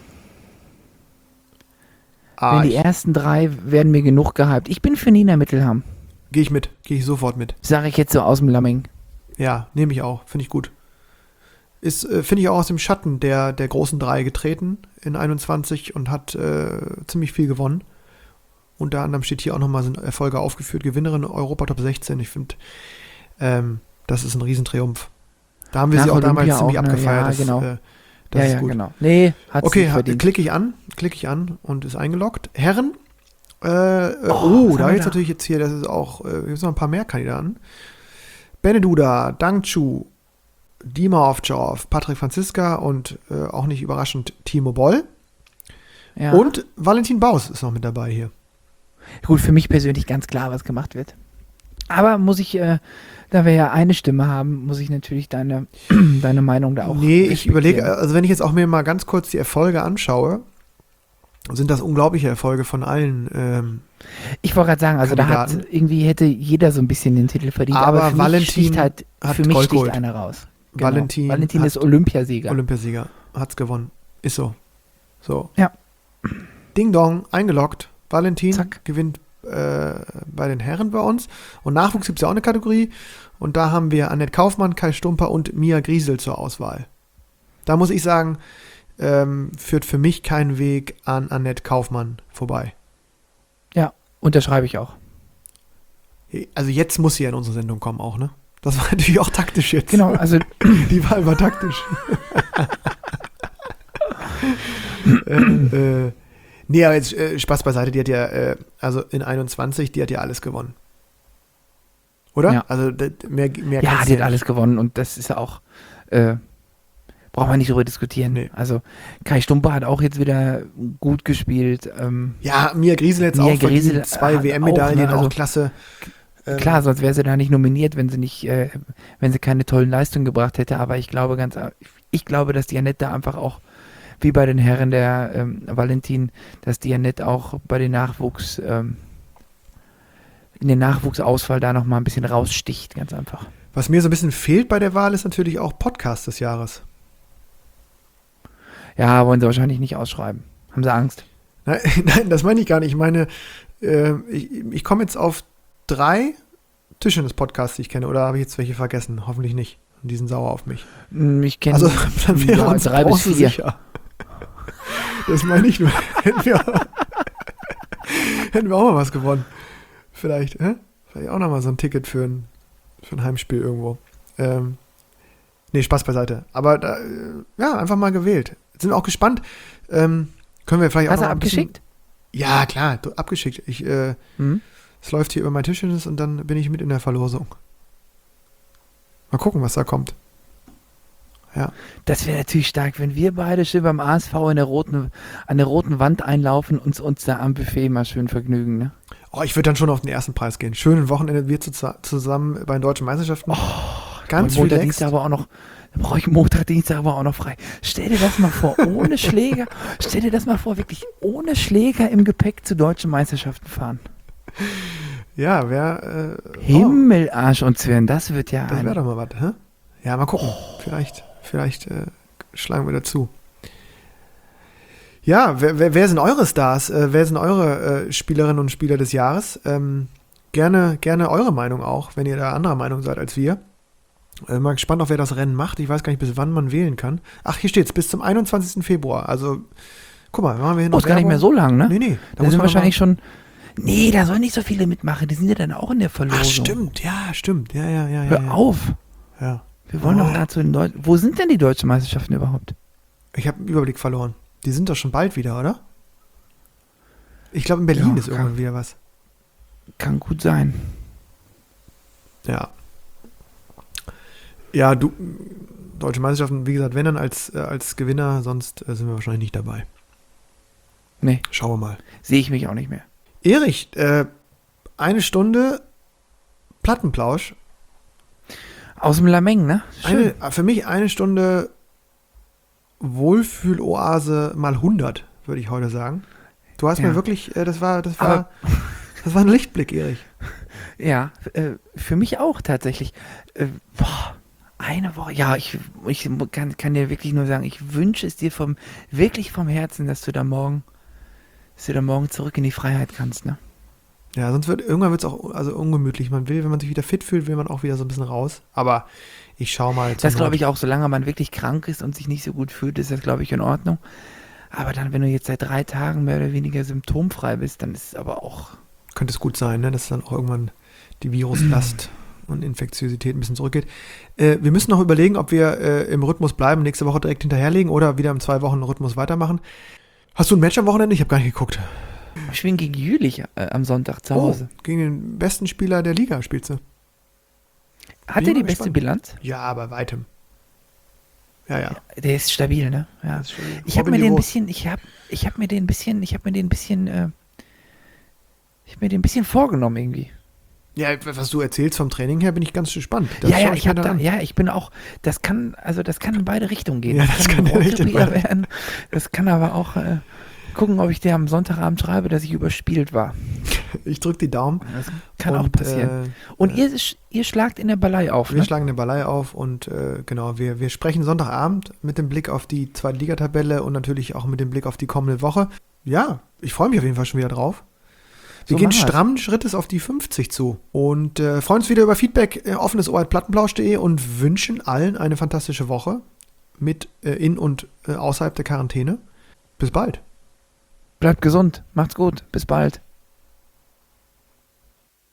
wenn die ersten 3 werden mir genug gehypt. Ich bin für Nina Mittelham. Gehe ich sofort mit. Sage ich jetzt so aus dem Lamming. Ja, nehme ich auch, finde ich gut. Ist, finde ich auch aus dem Schatten der großen 3 getreten in 21 und hat ziemlich viel gewonnen. Unter anderem steht hier auch nochmal sind Erfolge aufgeführt. Gewinnerin Europa Top 16. Ich finde, das ist ein Riesentriumph. Da haben wir Nach sie auch Olympia damals ziemlich auch, ne? abgefeiert. Ja, Das, genau. das ist ja, gut. genau. Nee, hat Okay, sich verdient. klicke ich an und ist eingeloggt. Herren, was da haben wir jetzt da? natürlich jetzt hier, das ist auch, gibt noch ein paar mehr Kandidaten. Beneduda, Dangchu, Dima Ovtcharov, Patrick Franziska und auch nicht überraschend Timo Boll. Ja. Und Valentin Baus ist noch mit dabei hier. Gut, für mich persönlich ganz klar, was gemacht wird. Aber muss ich, da wir ja eine Stimme haben, muss ich natürlich deine Meinung da auch Nee, ich respektieren. überlege, also wenn ich jetzt auch mir mal ganz kurz die Erfolge anschaue, sind das unglaubliche Erfolge von allen. Ich wollte gerade sagen, also Kandidaten. irgendwie hätte jeder so ein bisschen den Titel verdient. Aber für Valentin mich sticht hat Gold geholt. sticht einer raus. Genau. Valentin Valentin hat ist Olympiasieger. Olympiasieger, hat's gewonnen. Ist so. So. Ja. Ding Dong, eingeloggt. Valentin Zack. gewinnt bei den Herren bei uns. Und Nachwuchs gibt es ja auch eine Kategorie. Und da haben wir Annette Kaufmann, Kai Stumper und Mia Griesel zur Auswahl. Da muss ich sagen, führt für mich kein Weg an Annette Kaufmann vorbei. Ja, unterschreibe ich auch. Also jetzt muss sie ja in unsere Sendung kommen auch, ne? Das war natürlich auch taktisch jetzt. Genau, also Die Wahl war taktisch. Nee, aber jetzt Spaß beiseite, die hat ja, also in 21, die hat ja alles gewonnen. Oder? Ja. Also mehr ja, kann's die hat alles gewonnen und das ist ja auch, braucht man nicht darüber diskutieren. Nee. Also Kai Stumper hat auch jetzt wieder gut gespielt. Ja, Mia Griesel jetzt Mia auch Griesel verdient, 2 hat WM-Medaillen, auch, ne, also klasse. Klar, sonst wäre sie da nicht nominiert, wenn sie keine tollen Leistungen gebracht hätte. Aber ich glaube, dass die Annette da einfach auch, wie bei den Herren der Valentin, dass die Annette auch bei den in der Nachwuchsauswahl da nochmal ein bisschen raussticht, ganz einfach. Was mir so ein bisschen fehlt bei der Wahl, ist natürlich auch Podcast des Jahres. Ja, wollen sie wahrscheinlich nicht ausschreiben. Haben sie Angst? Nein, das meine ich gar nicht. Ich meine, ich komme jetzt auf 3 Tischtennis-Podcasts, die ich kenne. Oder habe ich jetzt welche vergessen? Hoffentlich nicht. Und die sind sauer auf mich. Ich kenne Also dann wäre uns 3 bis Bronze 4. sicher. Das meine ich nur. Hätten wir auch mal was gewonnen. Vielleicht auch noch mal so ein Ticket für ein Heimspiel irgendwo. Nee, Spaß beiseite. Aber da, ja, einfach mal gewählt. Sind wir auch gespannt. Können wir vielleicht auch Hast noch du ein bisschen- abgeschickt? Ja, klar, abgeschickt. Es läuft hier über mein Tischtennis und dann bin ich mit in der Verlosung. Mal gucken, was da kommt. Ja. Das wäre natürlich stark, wenn wir beide schön beim ASV an der roten Wand einlaufen und uns da am Buffet mal schön vergnügen, ne? Oh, ich würde dann schon auf den ersten Preis gehen. Schönen Wochenende, wir zusammen bei den Deutschen Meisterschaften. Ganz Montag, relaxed. Dienstag aber auch noch, da brauche ich Montag, Dienstag aber auch noch frei. Stell dir das mal vor, ohne Schläger, stell dir das mal vor, wirklich ohne Schläger im Gepäck zu Deutschen Meisterschaften fahren. Ja, wäre Himmel, Arsch und Zwirn, das wird ja das wäre doch mal was, hä? Ja, mal gucken. Vielleicht schlagen wir dazu. Ja, wer sind eure Stars? Wer sind eure Spielerinnen und Spieler des Jahres? Gerne eure Meinung auch, wenn ihr da anderer Meinung seid als wir. Mal gespannt, auf wer das Rennen macht. Ich weiß gar nicht, bis wann man wählen kann. Ach, hier steht's, bis zum 21. Februar. Also, guck mal, machen wir hin. Oh, ist gar nicht mehr so lang, ne? Nee. Da sind wahrscheinlich schon. Nee, da sollen nicht so viele mitmachen. Die sind ja dann auch in der Verlosung. Ach, stimmt. Ja. Hör auf. Ja. Wir wollen doch dazu in Deutschland. Wo sind denn die deutschen Meisterschaften überhaupt? Ich habe einen Überblick verloren. Die sind doch schon bald wieder, oder? Ich glaube, in Berlin Ja, ist irgendwann wieder was. Kann gut sein. Ja. Ja, Deutsche Meisterschaften, wie gesagt, wenn dann als Gewinner, sonst sind wir wahrscheinlich nicht dabei. Nee, Schauen wir mal. sehe ich mich auch nicht mehr. Erich, 1 Stunde Plattenplausch. Aus dem Lameng, ne? Schön. Für mich 1 Stunde Wohlfühloase mal 100, würde ich heute sagen. Du hast Ja. mir wirklich, das war Aber- ein Lichtblick, Erich. Ja, für mich auch tatsächlich. Eine Woche. Ja, ich kann dir wirklich nur sagen, ich wünsche es dir wirklich vom Herzen, dass du da morgen zurück in die Freiheit kannst, ne? Ja, sonst irgendwann wird es auch also ungemütlich. Wenn man sich wieder fit fühlt, will man auch wieder so ein bisschen raus. Aber ich schaue mal. Das glaube ich auch, solange man wirklich krank ist und sich nicht so gut fühlt, ist das, glaube ich, in Ordnung. Aber dann, wenn du jetzt seit 3 Tagen mehr oder weniger symptomfrei bist, dann ist es aber auch. Könnte es gut sein, ne, dass dann auch irgendwann die Viruslast und Infektiosität ein bisschen zurückgeht. Wir müssen noch überlegen, ob wir im Rhythmus bleiben, nächste Woche direkt hinterherlegen oder wieder im 2-Wochen-Rhythmus weitermachen. Hast du ein Match am Wochenende? Ich habe gar nicht geguckt. Wir spielen gegen Jülich am Sonntag zu Oh, Hause. gegen den besten Spieler der Liga spielst du. Hat er die beste Bilanz? Ja, bei weitem. Ja. Der ist stabil, ne? Ja. Ich habe mir den ein bisschen vorgenommen irgendwie. Ja, was du erzählst vom Training her, bin ich ganz gespannt. Ich bin auch, das kann in beide Richtungen gehen. Ja, das kann echt in beide werden. Das kann aber auch gucken, ob ich dir am Sonntagabend schreibe, dass ich überspielt war. Ich drücke die Daumen. Das kann auch passieren. Und ihr schlagt in der Ballei auf, Wir schlagen in der Ballei auf und genau, wir sprechen Sonntagabend mit dem Blick auf die Zweitligatabelle und natürlich auch mit dem Blick auf die kommende Woche. Ja, ich freue mich auf jeden Fall schon wieder drauf. Wir gehen strammen Schrittes auf die 50 zu und freuen uns wieder über Feedback, offenes@plattenplausch.de und wünschen allen eine fantastische Woche mit in und außerhalb der Quarantäne. Bis bald. Bleibt gesund, macht's gut, bis bald.